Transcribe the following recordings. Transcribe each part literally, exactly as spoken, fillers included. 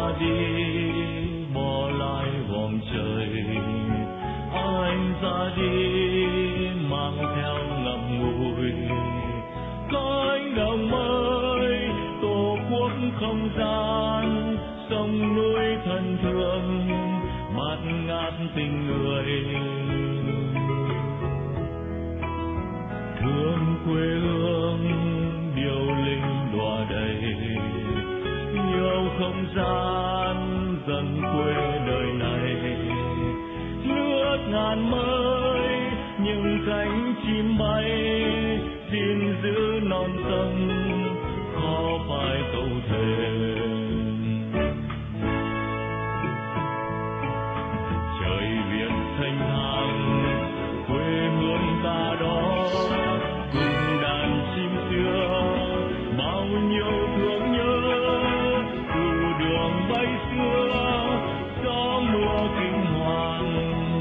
ra đi bỏ lại vòng trời, anh ra đi mang theo ngậm ngùi cánh đồng mới tổ quốc không gian, sông núi thân thương bạt ngát tình người, thương quê hương điệu linh đọa đầy, yêu không gian dần quê đời này, nước ngàn mới những cánh chim bay, xin giữ non sông khó phải câu thề. Trời Việt thanh thang quê hương ta đó, cùng đàn chim xưa bao nhiêu thương nhớ, từ đường bay xưa gió mùa kinh hoàng.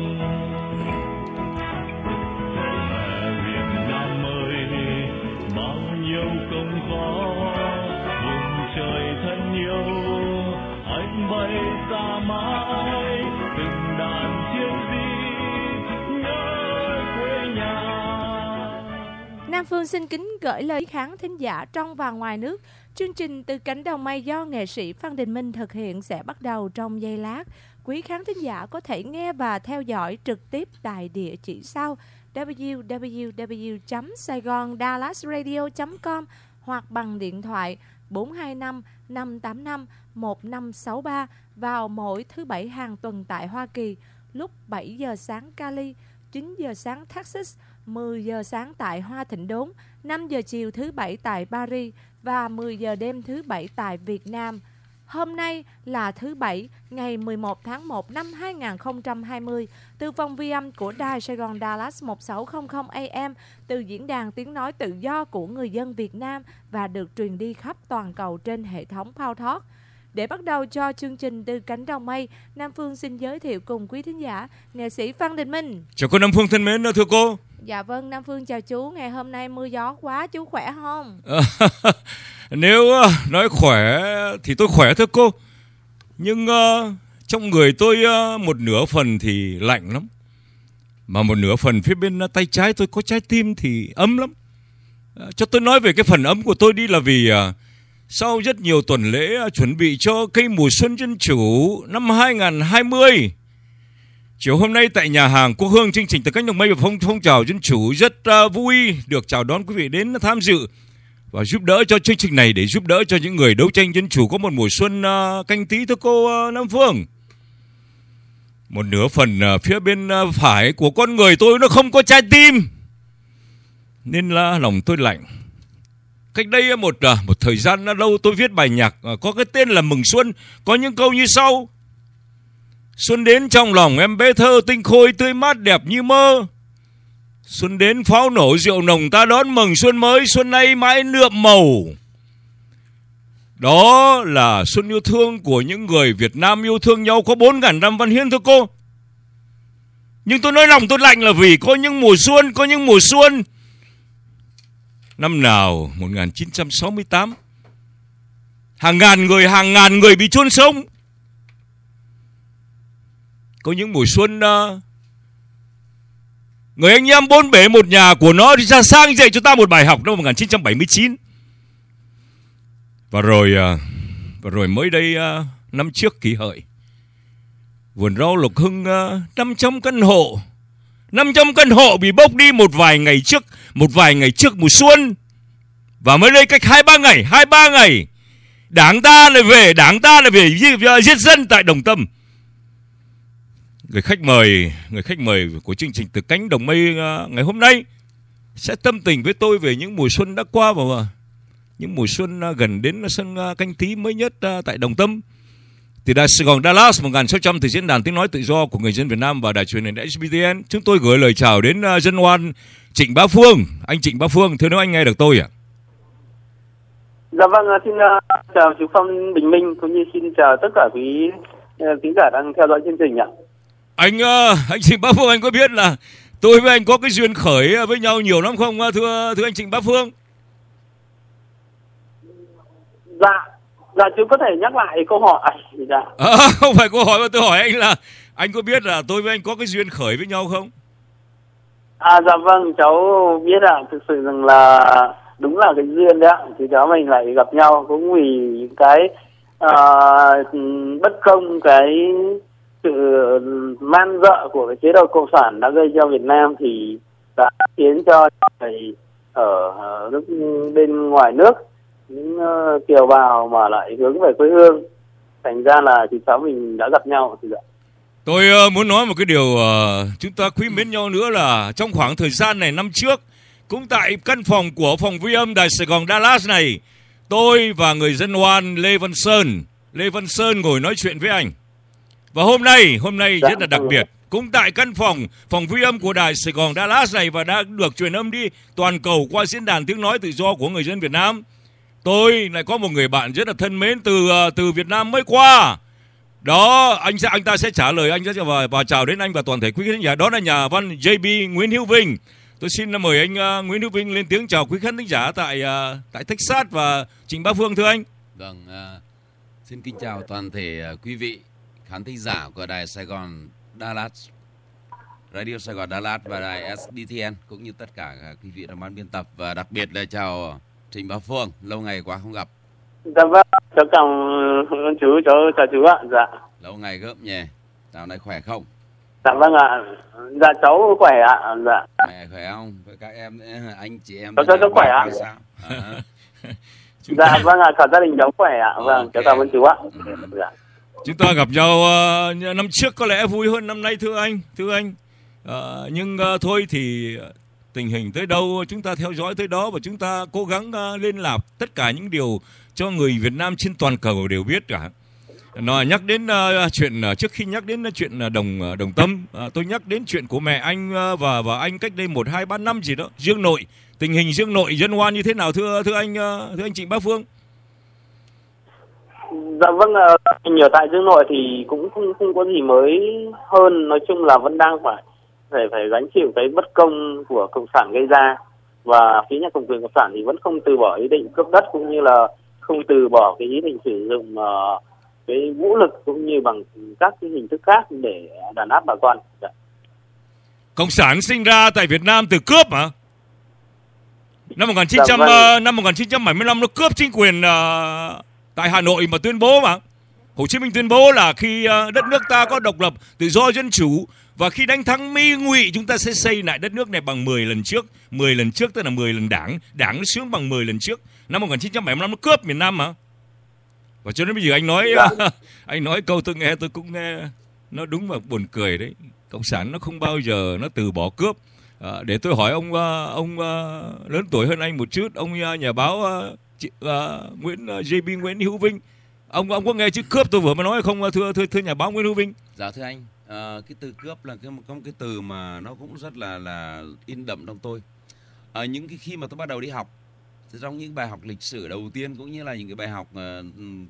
Mẹ Việt Nam ơi bao nhiêu công khó, vùng trời thân yêu anh bay xa mãi, từng đàn chiếc gì nhớ quê nhà. Nam Phương xin kính gửi lời khán thính giả trong và ngoài nước. Chương trình Từ Cánh Đồng Mây do nghệ sĩ Phan Đình Minh thực hiện sẽ bắt đầu trong giây lát. Quý khán thính giả có thể nghe và theo dõi trực tiếp tại địa chỉ sau w w w chấm saigon dallas radio chấm com hoặc bằng điện thoại bốn hai năm năm tám năm một năm sáu ba vào mỗi thứ bảy hàng tuần tại Hoa Kỳ lúc bảy giờ sáng Cali, chín giờ sáng Texas, mười giờ sáng tại Hoa Thịnh Đốn, năm giờ chiều thứ bảy tại Paris và mười giờ đêm thứ bảy tại Việt Nam. Hôm nay là thứ Bảy, ngày mười một tháng một năm hai nghìn không trăm hai mươi, từ phòng vi âm của Đài Sài Gòn Dallas một sáu không không A M, từ diễn đàn tiếng nói tự do của người dân Việt Nam và được truyền đi khắp toàn cầu trên hệ thống Powtalk. Để bắt đầu cho chương trình Từ Cánh Đồng Mây, Nam Phương xin giới thiệu cùng quý thính giả nghệ sĩ Phan Đình Minh. Chào cô Nam Phương thân mến, thưa cô. Dạ vâng, Nam Phương chào chú. Ngày hôm nay mưa gió quá, chú khỏe không? Nếu nói khỏe thì tôi khỏe thưa cô. Nhưng uh, trong người tôi uh, một nửa phần thì lạnh lắm, mà một nửa phần phía bên uh, tay trái tôi có trái tim thì ấm lắm. uh, Cho tôi nói về cái phần ấm của tôi đi là vì uh, sau rất nhiều tuần lễ uh, chuẩn bị cho cây mùa xuân dân chủ năm hai nghìn không trăm hai mươi, chiều hôm nay tại nhà hàng Quốc Hương, chương trình Từ Cánh Đồng Mây và phong, phong trào dân chủ rất uh, vui được chào đón quý vị đến tham dự và giúp đỡ cho chương trình này, để giúp đỡ cho những người đấu tranh dân chủ có một mùa xuân uh, Canh Tý thưa cô uh, Nam Phương. Một nửa phần uh, phía bên uh, phải của con người tôi nó không có trái tim, nên là lòng tôi lạnh. Cách đây một uh, một thời gian lâu tôi viết bài nhạc uh, có cái tên là Mừng Xuân, có những câu như sau: xuân đến trong lòng em bé thơ, tinh khôi tươi mát đẹp như mơ. Xuân đến pháo nổ rượu nồng, ta đón mừng xuân mới, xuân nay mãi nhuộm màu. Đó là xuân yêu thương của những người Việt Nam yêu thương nhau có bốn nghìn năm văn hiến thưa cô. Nhưng tôi nói lòng tôi lạnh là vì có những mùa xuân, có những mùa xuân. Năm nào một nghìn chín trăm sáu mươi tám, hàng ngàn người, hàng ngàn người bị chôn sống. Có những mùa xuân uh, người anh em bốn bể một nhà của nó đi ra sang dạy cho ta một bài học năm một nghìn chín trăm bảy mươi chín. Và rồi uh, và rồi mới đây uh, năm trước Kỷ Hợi, vườn rau Lộc Hưng uh, năm trăm căn hộ năm trăm căn hộ bị bốc đi một vài ngày trước, một vài ngày trước mùa xuân. Và mới đây cách hai ba ngày, hai ba ngày Đảng ta lại về, Đảng ta lại về giết dân tại Đồng Tâm. Người khách mời, người khách mời của chương trình Từ Cánh Đồng Mây ngày hôm nay sẽ tâm tình với tôi về những mùa xuân đã qua và những mùa xuân gần đến xuân Canh Tý mới nhất tại Đồng Tâm. Từ Đài Sài Gòn Dallas một nghìn sáu trăm, từ diễn đàn tiếng nói tự do của người dân Việt Nam và đài truyền hình ét bê tê en, chúng tôi gửi lời chào đến dân oan Trịnh Bá Phương. Anh Trịnh Bá Phương, thưa nếu anh nghe được tôi ạ. À? Dạ vâng, xin uh, chào chú Phong Bình Minh cũng như xin chào tất cả quý uh, khán giả đang theo dõi chương trình ạ. Anh uh, anh Trịnh Bá Phương, anh có biết là tôi với anh có cái duyên khởi với nhau nhiều lắm không thưa thưa anh Trịnh Bá Phương? Dạ, Dạ chú có thể nhắc lại câu hỏi. Dạ. À, không phải câu hỏi mà tôi hỏi anh là anh có biết là tôi với anh có cái duyên khởi với nhau không? À dạ vâng, cháu biết ạ. Thực sự rằng là đúng là cái duyên đấy ạ. Thì cháu mình lại gặp nhau cũng vì cái uh, bất công, cái sự man dợ của cái chế độ cộng sản đã gây cho Việt Nam thì đã khiến cho thầy ở nước bên ngoài nước những uh, kiều bào mà lại hướng về quê hương, thành ra là thì cháu mình đã gặp nhau. Thì dạ. Tôi uh, muốn nói một cái điều uh, chúng ta quý mến nhau nữa là trong khoảng thời gian này năm trước, cũng tại căn phòng của phòng ghi âm Đài Sài Gòn Dallas này, tôi và người dân oan Lê Văn Sơn, Lê Văn Sơn ngồi nói chuyện với anh. Và hôm nay, hôm nay dạ, rất là đặc biệt, cũng tại căn phòng phòng ghi âm của Đài Sài Gòn Dallas này và đã được truyền âm đi toàn cầu qua diễn đàn tiếng nói tự do của người dân Việt Nam. Tôi lại có một người bạn rất là thân mến từ từ Việt Nam mới qua. Đó, anh sẽ anh ta sẽ trả lời, anh sẽ và, và chào đến anh và toàn thể quý khán giả. Đó là nhà văn J B Nguyễn Hữu Vinh. Tôi xin mời anh uh, Nguyễn Hữu Vinh lên tiếng chào quý khán thính giả tại uh, tại Texas và Trịnh Bá Phương, thưa anh. Vâng, uh, xin kính chào toàn thể uh, quý vị khán thính giả của Đài Sài Gòn Dallas, Radio Sài Gòn Dallas và Đài S D T N, cũng như tất cả uh, quý vị trong ban biên tập, và đặc biệt là chào Trịnh Bá Phương, lâu ngày quá không gặp. Dạ vâng, cháu cảm ơn chú, cháu chào chú ạ. Dạ. Lâu ngày gớm nhỉ, dạo này khỏe không? Dạ vâng ạ. Dạ cháu khỏe ạ. Dạ. Mẹ khỏe không? Với các em, anh chị em. Cháu cháu, cháu khỏe ạ. Sao? À. Dạ vâng ạ, cả gia đình cháu khỏe ạ. Vâng, okay. Cháu cảm ơn chú ạ. Dạ. Chúng ta gặp nhau uh, năm trước có lẽ vui hơn năm nay, thưa anh, thưa anh. Uh, nhưng uh, thôi thì tình hình tới đâu chúng ta theo dõi tới đó, và chúng ta cố gắng uh, liên lạc tất cả những điều cho người Việt Nam trên toàn cầu đều biết cả. Nói nhắc đến uh, chuyện uh, trước khi nhắc đến uh, chuyện uh, đồng uh, đồng tâm, uh, tôi nhắc đến chuyện của mẹ anh uh, và và anh cách đây một hai ba năm gì đó. Dương nội, tình hình dương nội dân oan như thế nào thưa thưa anh uh, thưa anh Trịnh Bá Phương? Dạ vâng, uh, ở tại dương nội thì cũng không không có gì mới hơn, nói chung là vẫn đang phải phải phải gánh chịu cái bất công của cộng sản gây ra, và phía nhà cầm quyền cộng sản thì vẫn không từ bỏ ý định cướp đất, cũng như là không từ bỏ cái ý định sử dụng uh, cái vũ lực cũng như bằng các cái hình thức khác để đàn áp bà con. Dạ. Cộng sản sinh ra tại Việt Nam từ cướp hả? Năm một nghìn chín trăm dạ, vâng. năm một nghìn chín trăm bảy mươi lăm nó cướp chính quyền uh, tại Hà Nội mà tuyên bố mà. Hồ Chí Minh tuyên bố là khi uh, đất nước ta có độc lập, tự do, dân chủ, và khi đánh thắng Mỹ Ngụy chúng ta sẽ xây lại đất nước này bằng mười lần trước. mười lần trước tức là mười lần đảng. Đảng nó sướng bằng mười lần trước. Năm một nghìn chín trăm bảy mươi lăm nó cướp miền Nam mà. Và cho đến bây giờ anh nói dạ. anh nói câu tôi nghe tôi cũng nghe nó đúng và buồn cười đấy. Cộng sản nó không bao giờ nó từ bỏ cướp. À, để tôi hỏi ông ông uh, lớn tuổi hơn anh một chút, ông uh, nhà báo uh, chị, uh, Nguyễn uh, J B Nguyễn Hữu Vinh, ông ông có nghe chữ cướp tôi vừa mới nói không, thưa thưa thưa nhà báo Nguyễn Hữu Vinh? Dạ thưa anh, à, cái từ cướp là cái có một cái từ mà nó cũng rất là là in đậm trong tôi. À, những cái khi mà tôi bắt đầu đi học, trong những bài học lịch sử đầu tiên cũng như là những cái bài học uh,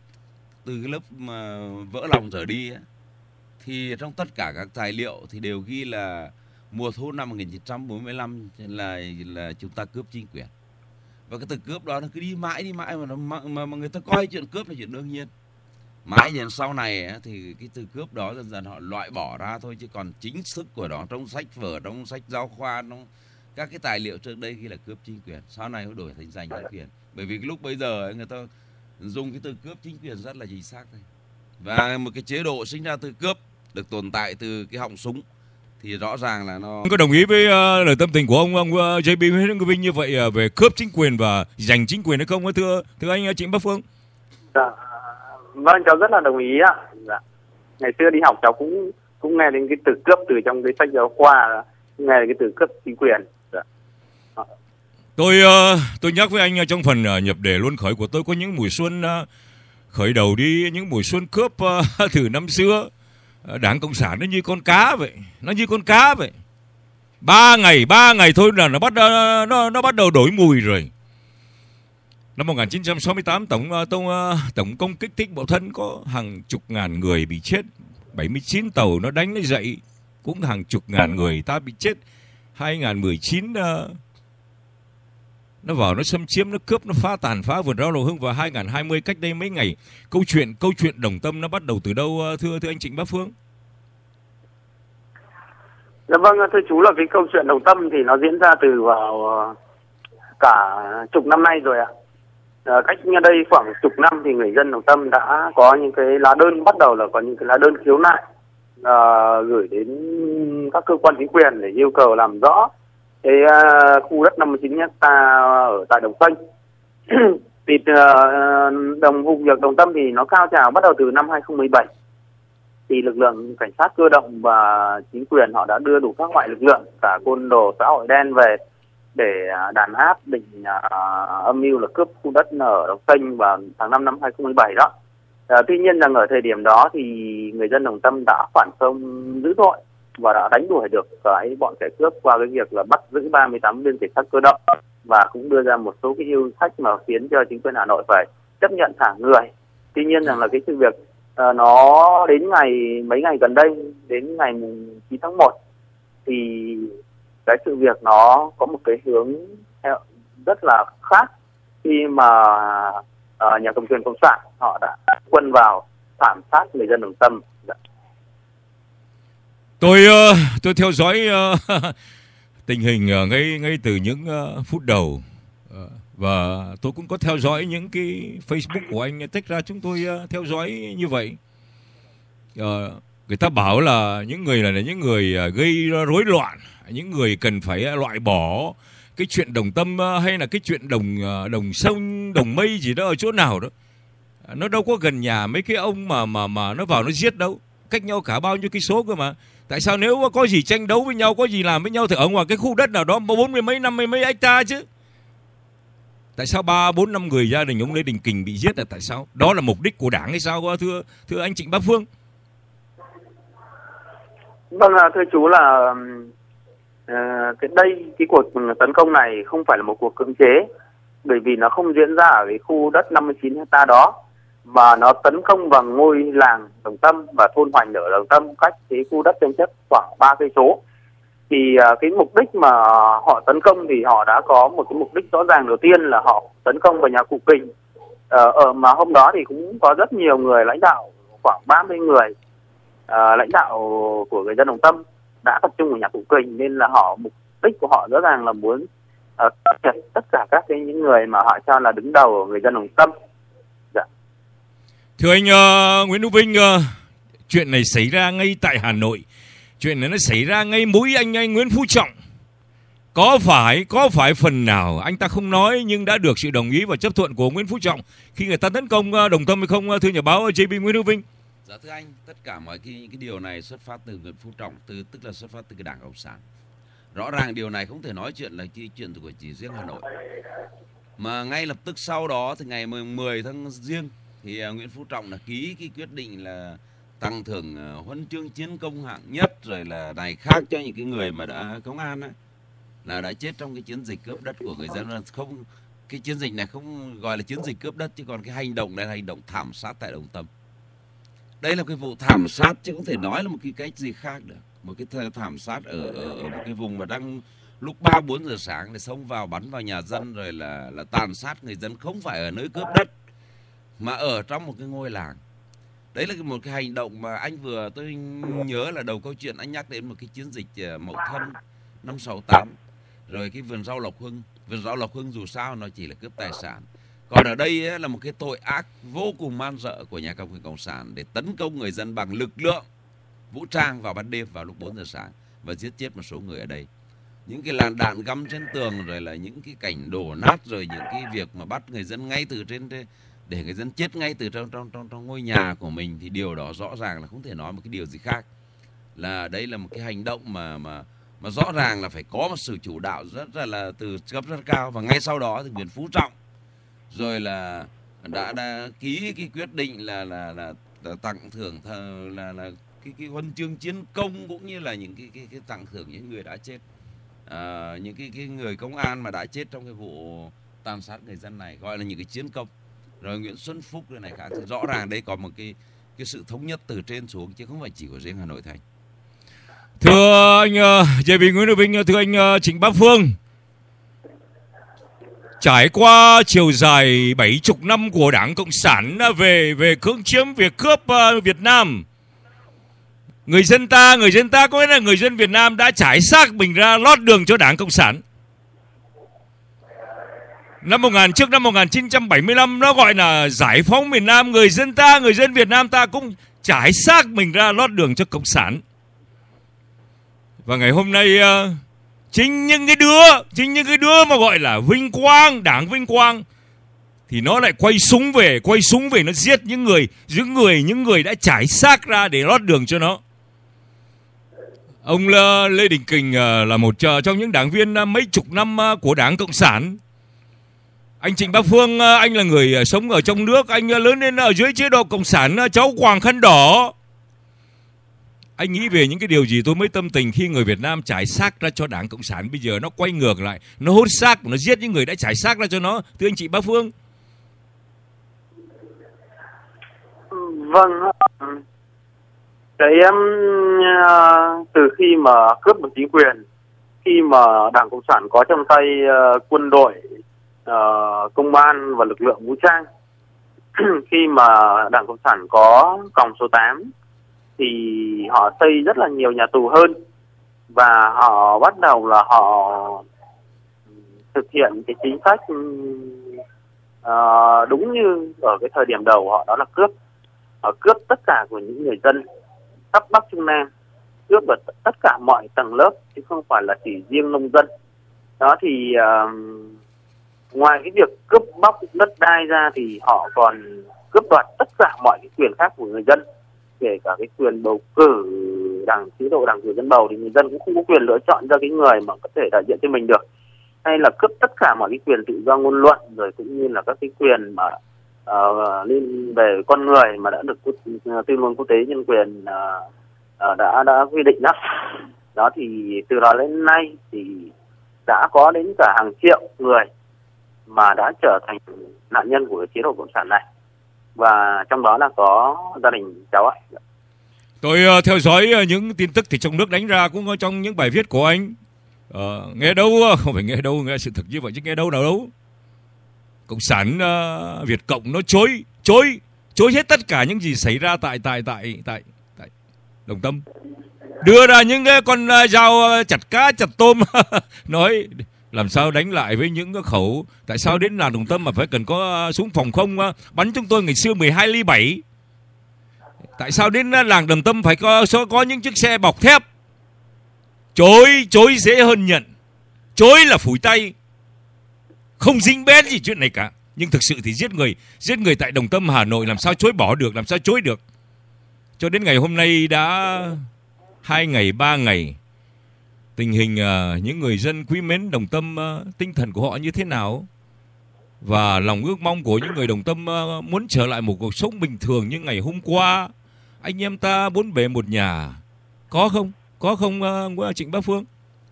từ cái lớp mà vỡ lòng trở đi ấy, thì trong tất cả các tài liệu thì đều ghi là mùa thu năm một nghìn chín trăm bốn mươi lăm là là chúng ta cướp chính quyền. Và cái từ cướp đó nó cứ đi mãi đi mãi mà nó, mà, mà người ta coi chuyện cướp là chuyện đương nhiên. Mãi đến sau này ấy, thì cái từ cướp đó dần dần họ loại bỏ ra thôi, chứ còn chính thức của nó trong sách vở, trong sách giáo khoa, trong các cái tài liệu trước đây ghi là cướp chính quyền, sau này nó đổi thành giành chính quyền. Bởi vì cái lúc bây giờ ấy, người ta dùng cái từ cướp chính quyền rất là chính xác thôi. Và một cái chế độ sinh ra từ cướp được tồn tại từ cái họng súng thì rõ ràng là nó... Ông có đồng ý với uh, lời tâm tình của ông ông uh, J B Nguyễn Hữu Vinh như vậy uh, về cướp chính quyền và giành chính quyền hay không, thưa thưa anh uh, Trịnh Bá Phương? Dạ, vâng, cháu rất là đồng ý ạ. Dạ. Ngày xưa đi học cháu cũng cũng nghe đến cái từ cướp từ trong cái sách giáo khoa, nghe đến cái từ cướp chính quyền. Dạ. Tôi uh, tôi nhắc với anh uh, trong phần uh, nhập đề luân khởi của tôi có những mùa xuân uh, khởi đầu đi, những mùa xuân cướp uh, từ năm xưa. Đảng Cộng sản nó như con cá vậy, nó như con cá vậy. Ba ngày, ba ngày thôi là nó bắt nó nó bắt đầu đổi mùi rồi. Năm một nghìn chín trăm sáu mươi tám tổng tổng tổng công kích thích Bảo Thân có hàng chục ngàn người bị chết, bảy mươi chín tàu nó đánh nó dậy cũng hàng chục ngàn người ta bị chết. hai nghìn mười chín nó vào nó xâm chiếm, nó cướp, nó phá tàn phá vườn rau Lộc Hưng vào hai nghìn không trăm hai mươi cách đây mấy ngày. Câu chuyện câu chuyện Đồng Tâm nó bắt đầu từ đâu thưa thưa anh Trịnh Bá Phương? Dạ vâng, thưa chú, là cái câu chuyện Đồng Tâm thì nó diễn ra từ vào cả chục năm nay rồi ạ. À, cách đây khoảng chục năm thì người dân Đồng Tâm đã có những cái lá đơn, bắt đầu là có những cái lá đơn khiếu nại à, gửi đến các cơ quan chính quyền để yêu cầu làm rõ cái uh, khu đất năm mươi chín héc ta ở tại Đồng Kênh. Thì uh, đồng vụ việc Đồng Tâm thì nó cao trào bắt đầu từ năm hai nghìn không trăm mười bảy. Thì lực lượng cảnh sát cơ động và chính quyền họ đã đưa đủ các loại lực lượng, cả côn đồ, xã hội đen về để đàn áp, định uh, âm mưu là cướp khu đất ở Đồng Kênh vào tháng năm năm hai nghìn không trăm mười bảy đó. Uh, tuy nhiên rằng ở thời điểm đó thì người dân Đồng Tâm đã phản công dữ dội và đã đánh đuổi được cái bọn kẻ cướp qua cái việc là bắt giữ ba mươi tám viên cảnh sát cơ động, và cũng đưa ra một số cái yêu sách mà khiến cho chính quyền Hà Nội phải chấp nhận thả người. Tuy nhiên rằng là cái sự việc uh, nó đến ngày mấy ngày gần đây, đến ngày chín tháng một thì cái sự việc nó có một cái hướng rất là khác, khi mà uh, nhà cầm quyền cộng sản họ đã quân vào thảm sát người dân Đồng Tâm. Tôi uh, tôi theo dõi uh, tình hình uh, ngay ngay từ những uh, phút đầu uh, và tôi cũng có theo dõi những cái Facebook của anh tách ra, chúng tôi uh, theo dõi như vậy. Uh, người ta bảo là những người này là những người uh, gây rối loạn, những người cần phải uh, loại bỏ cái chuyện Đồng Tâm uh, hay là cái chuyện đồng uh, đồng sông đồng mây gì đó ở chỗ nào đó. Uh, nó đâu có gần nhà mấy cái ông mà mà mà nó vào nó giết đâu, cách nhau cả bao nhiêu cây số cơ mà. Tại sao nếu có gì tranh đấu với nhau, có gì làm với nhau thì ở ngoài cái khu đất nào đó bốn mươi mấy, năm mươi mấy hecta chứ. Tại sao ba bốn năm người gia đình ông Lê Đình Kình bị giết là tại sao? Đó là mục đích của Đảng hay sao thưa thưa anh Trịnh Bá Phương? Vâng, thưa chú là uh, cái đây cái cuộc tấn công này không phải là một cuộc cưỡng chế, bởi vì nó không diễn ra ở cái khu đất năm mươi chín hecta đó, mà nó tấn công vào ngôi làng Đồng Tâm và thôn Hoành ở Đồng Tâm, cách cái khu đất tranh chấp khoảng ba cây số. Thì uh, cái mục đích mà họ tấn công thì họ đã có một cái mục đích rõ ràng. Đầu tiên là họ tấn công vào nhà cụ Kình. Uh, ở mà hôm đó thì cũng có rất nhiều người lãnh đạo, khoảng ba mươi người uh, lãnh đạo của người dân Đồng Tâm đã tập trung ở nhà cụ Kình, nên là họ mục đích của họ rõ ràng là muốn uh, tất cả các cái những người mà họ cho là đứng đầu của người dân Đồng Tâm. Dạ. Thưa anh uh, Nguyễn Hữu Vinh, uh, chuyện này xảy ra ngay tại Hà Nội, chuyện này nó xảy ra ngay mũi anh anh Nguyễn Phú Trọng. Có phải có phải phần nào anh ta không nói nhưng đã được sự đồng ý và chấp thuận của Nguyễn Phú Trọng khi người ta tấn công uh, Đồng Tâm hay không, uh, thưa nhà báo J B Nguyễn Hữu Vinh? Dạ thưa anh, tất cả mọi cái, cái điều này xuất phát từ Nguyễn Phú Trọng, từ tức là xuất phát từ cái Đảng Cộng sản. Rõ ràng điều này không thể nói chuyện là chỉ chuyện của chỉ riêng Hà Nội. Mà ngay lập tức sau đó thì ngày mười tháng Giêng thì uh, Nguyễn Phú Trọng là ký cái quyết định là tặng thưởng uh, huân chương chiến công hạng nhất rồi là này khác cho những cái người mà đã công an ấy, là đã chết trong cái chiến dịch cướp đất của người dân. Không, cái chiến dịch này không gọi là chiến dịch cướp đất, chứ còn cái hành động này là hành động thảm sát tại Đồng Tâm. Đây là cái vụ thảm sát chứ không thể nói là một cái cách gì khác được. Một cái thảm sát ở, ở, ở một cái vùng mà đang lúc ba bốn giờ sáng để xông vào bắn vào nhà dân rồi là là tàn sát người dân, không phải ở nơi cướp đất mà ở trong một cái ngôi làng. Đấy là một cái hành động mà anh vừa tôi nhớ là đầu câu chuyện anh nhắc đến một cái chiến dịch Mậu Thân năm sáu tám, rồi cái vườn rau Lộc Hưng. Vườn rau Lộc Hưng dù sao nó chỉ là cướp tài sản, còn ở đây ấy, là một cái tội ác vô cùng man rợ của nhà cầm quyền cộng sản để tấn công người dân bằng lực lượng vũ trang vào ban đêm, vào lúc bốn giờ sáng và giết chết một số người ở đây. Những cái làn đạn găm trên tường, rồi là những cái cảnh đổ nát, rồi những cái việc mà bắt người dân ngay từ trên để người dân chết ngay từ trong trong trong trong ngôi nhà của mình, thì điều đó rõ ràng là không thể nói một cái điều gì khác, là đây là một cái hành động mà mà mà rõ ràng là phải có một sự chủ đạo rất là, là từ cấp rất cao. Và ngay sau đó thì Nguyễn Phú Trọng rồi là đã đã ký cái quyết định là là là, là tặng thưởng thờ, là là cái cái huân chương chiến công, cũng như là những cái cái cái tặng thưởng những người đã chết, à, những cái cái người công an mà đã chết trong cái vụ tàn sát người dân này, gọi là những cái chiến công. Rồi Nguyễn Xuân Phúc cái này khác, thì rõ ràng đây có một cái cái sự thống nhất từ trên xuống chứ không phải chỉ của riêng Hà Nội thành. Thưa anh uh, J B Nguyễn Hữu Vinh, thưa anh uh, Trịnh Bá Phương, trải qua chiều dài bảy chục năm của Đảng Cộng sản về về cưỡng chiếm, việc cướp uh, Việt Nam. Người dân ta, người dân ta có nghĩa là người dân Việt Nam đã trải xác mình ra lót đường cho Đảng Cộng sản. Năm một nghìn trước năm một nghìn chín trăm bảy mươi lăm nó gọi là giải phóng miền Nam, người dân ta, người dân Việt Nam ta cũng trải xác mình ra lót đường cho Cộng sản. Và ngày hôm nay uh, chính những cái đứa, chính những cái đứa mà gọi là vinh quang, Đảng vinh quang, thì nó lại quay súng về, quay súng về nó giết những người, những người, những người đã trải xác ra để lót đường cho nó. Ông Lê Đình Kình là một trong những đảng viên mấy chục năm của Đảng Cộng sản. Anh Trịnh Bá Phương, anh là người sống ở trong nước, anh lớn lên ở dưới chế độ Cộng sản, cháu quàng khăn đỏ. Anh nghĩ về những cái điều gì tôi mới tâm tình khi người Việt Nam trải xác ra cho Đảng Cộng sản. Bây giờ nó quay ngược lại, nó hốt xác, nó giết những người đã trải xác ra cho nó. Thưa anh chị Bá Phương. Vâng, cái um, từ khi mà cướp được chính quyền, khi mà Đảng Cộng sản có trong tay uh, quân đội, uh, công an và lực lượng vũ trang, khi mà Đảng Cộng sản có còng số tám, thì họ xây rất là nhiều nhà tù hơn, và họ bắt đầu là họ thực hiện cái chính sách uh, đúng như ở cái thời điểm đầu họ, đó là cướp. Họ cướp tất cả của những người dân khắp Bắc Trung Nam, cướp ở tất cả mọi tầng lớp chứ không phải là chỉ riêng nông dân. Đó thì uh, ngoài cái việc cướp bóc đất đai ra thì họ còn cướp đoạt tất cả mọi cái quyền khác của người dân, kể cả cái quyền bầu cử, đảng chế độ đảng cử dân bầu thì người dân cũng không có quyền lựa chọn ra cái người mà có thể đại diện cho mình được, hay là cướp tất cả mọi cái quyền tự do ngôn luận, rồi cũng như là các cái quyền mà uh, liên về con người mà đã được tuyên ngôn quốc tế nhân quyền uh, uh, đã đã quy định đó. Đó thì từ đó đến nay thì đã có đến cả hàng triệu người mà đã trở thành nạn nhân của chế độ cộng sản này, và trong đó là có gia đình cháu ạ. Tôi uh, theo dõi uh, những tin tức thì trong nước đánh ra cũng có trong những bài viết của anh. Uh, nghe đâu, không phải nghe đâu, nghe sự thật như vậy chứ nghe đâu nào đâu. Cộng sản uh, Việt Cộng nó chối, chối, chối hết tất cả những gì xảy ra tại tại tại tại tại Đồng Tâm. Đưa ra những cái con uh, dao uh, chặt cá, chặt tôm, nói làm sao đánh lại với những cái khẩu. Tại sao đến làng Đồng Tâm mà phải cần có uh, súng phòng không uh, bắn chúng tôi ngày xưa mười hai ly bảy? Tại sao đến uh, làng Đồng Tâm phải có có những chiếc xe bọc thép? Chối, chối dễ hơn nhận. Chối là phủi tay, không dính bét gì chuyện này cả. Nhưng thực sự thì giết người, giết người tại Đồng Tâm Hà Nội làm sao chối bỏ được, làm sao chối được. Cho đến ngày hôm nay đã hai ngày, ba ngày, tình hình uh, những người dân quý mến Đồng Tâm, uh, tinh thần của họ như thế nào, và lòng ước mong của những người Đồng Tâm uh, muốn trở lại một cuộc sống bình thường như ngày hôm qua. Anh em ta bốn bề một nhà, có không? Có không uh, Trịnh Bá Phương?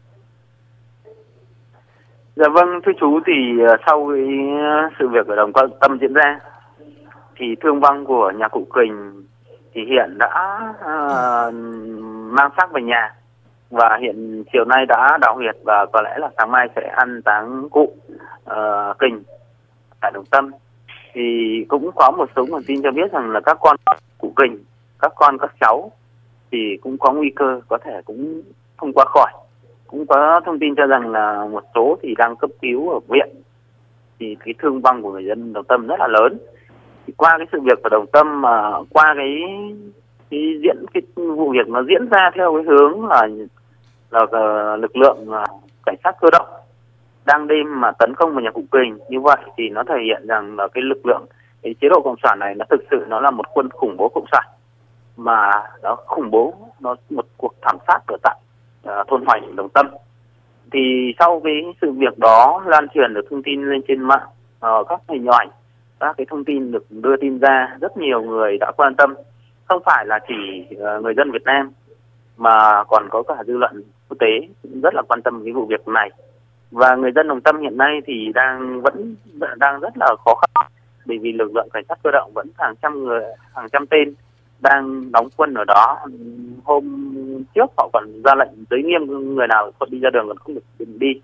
Dạ vâng, thưa chú, thì uh, sau cái sự việc ở Đồng Tâm diễn ra thì thương vong của nhà cụ Kình thì hiện đã uh, mang xác về nhà, và hiện chiều nay đã đào huyệt, và có lẽ là sáng mai sẽ ăn táng cụ uh, Kình tại Đồng Tâm. Thì cũng có một số nguồn tin cho biết rằng là các con cụ Kình, các con các cháu thì cũng có nguy cơ có thể cũng không qua khỏi. Cũng có thông tin cho rằng là một số thì đang cấp cứu ở viện. Thì cái thương vong của người dân Đồng Tâm rất là lớn. Thì qua cái sự việc ở Đồng Tâm mà qua cái cái diễn cái vụ việc nó diễn ra theo cái hướng là là uh, lực lượng uh, cảnh sát cơ động đang đêm mà tấn công vào nhà cụ Kình như vậy, thì nó thể hiện rằng là cái lực lượng, cái chế độ cộng sản này nó thực sự nó là một quân khủng bố cộng sản, mà nó khủng bố, nó một cuộc thảm sát ở tại uh, thôn Hoành, Đồng Tâm. Thì sau cái sự việc đó lan truyền được thông tin lên trên mạng, uh, các hình ảnh, các cái thông tin được đưa tin ra, rất nhiều người đã quan tâm, không phải là chỉ uh, người dân Việt Nam mà còn có cả dư luận quốc tế cũng rất là quan tâm cái vụ việc này. Và người dân Đồng Tâm hiện nay thì đang vẫn đang rất là khó khăn, bởi vì lực lượng cảnh sát cơ động vẫn hàng trăm người, hàng trăm tên đang đóng quân ở đó. Hôm trước họ còn ra lệnh giới nghiêm người nào đi ra đường còn không được đi.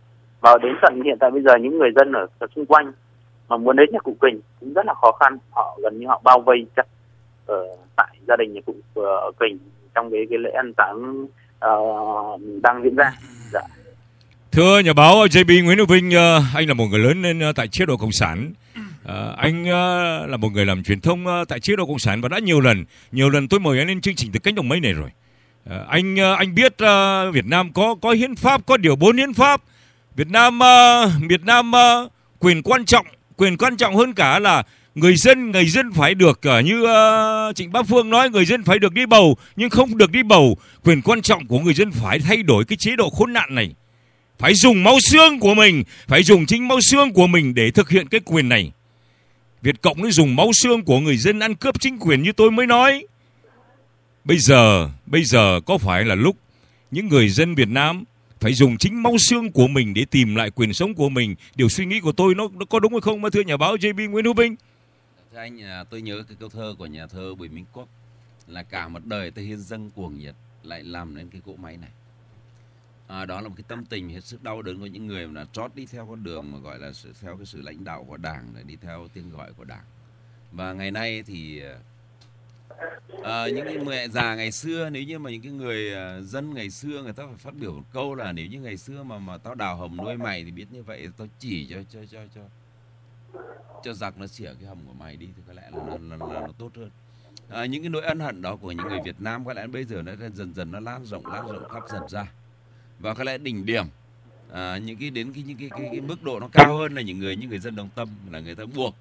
Và đến tận hiện tại bây giờ những người dân ở, ở xung quanh mà muốn đến nhà cụ Quỳnh cũng rất là khó khăn, họ gần như họ bao vây chặt ở tại gia đình nhà cụ ở Quỳnh trong cái cái lễ ăn táng uh, đang diễn ra. Dạ. Thưa nhà báo gi bê Nguyễn Hữu Vinh, uh, anh là một người lớn lên uh, tại chế độ Cộng sản. Uh, anh uh, là một người làm truyền thông uh, tại chế độ Cộng sản và đã nhiều lần, nhiều lần tôi mời anh lên chương trình từ cánh đồng mây này rồi. Uh, anh uh, anh biết uh, Việt Nam có có hiến pháp, có điều bốn hiến pháp. Việt Nam uh, Việt Nam uh, quyền quan trọng, quyền quan trọng hơn cả là người dân, người dân phải được uh, như uh, Trịnh Bá Phương nói, người dân phải được đi bầu, nhưng không được đi bầu. Quyền quan trọng của người dân phải thay đổi cái chế độ khốn nạn này. Phải dùng máu xương của mình, phải dùng chính máu xương của mình để thực hiện cái quyền này. Việt Cộng nó dùng máu xương của người dân ăn cướp chính quyền như tôi mới nói. Bây giờ, bây giờ có phải là lúc những người dân Việt Nam phải dùng chính máu xương của mình để tìm lại quyền sống của mình? Điều suy nghĩ của tôi nó, nó có đúng hay không, mà thưa nhà báo gi bê Nguyễn Hữu Vinh? Thưa anh, tôi nhớ cái câu thơ của nhà thơ Bùi Minh Quốc là cả một đời tôi hiến dâng cuồng nhiệt lại làm nên cái cỗ máy này. À, đó là một cái tâm tình hết sức đau đớn của những người mà trót đi theo con đường mà gọi là sự, theo cái sự lãnh đạo của Đảng, để đi theo tiếng gọi của Đảng. Và ngày nay thì à, những cái mẹ già ngày xưa, nếu như mà những cái người à, dân ngày xưa người ta phải phát biểu một câu là nếu như ngày xưa mà mà tao đào hầm nuôi mày thì biết như vậy, tao chỉ cho cho cho cho cho giặc nó xỉa cái hầm của mày đi thì có lẽ là là, là, là nó tốt hơn. À, những cái nỗi ân hận đó của những người Việt Nam có lẽ bây giờ nó dần dần nó lan rộng lan rộng khắp dần ra. Và có lẽ đỉnh điểm à, những cái đến cái những cái, cái, cái mức độ nó cao hơn là những người những người dân đồng tâm là người ta buộc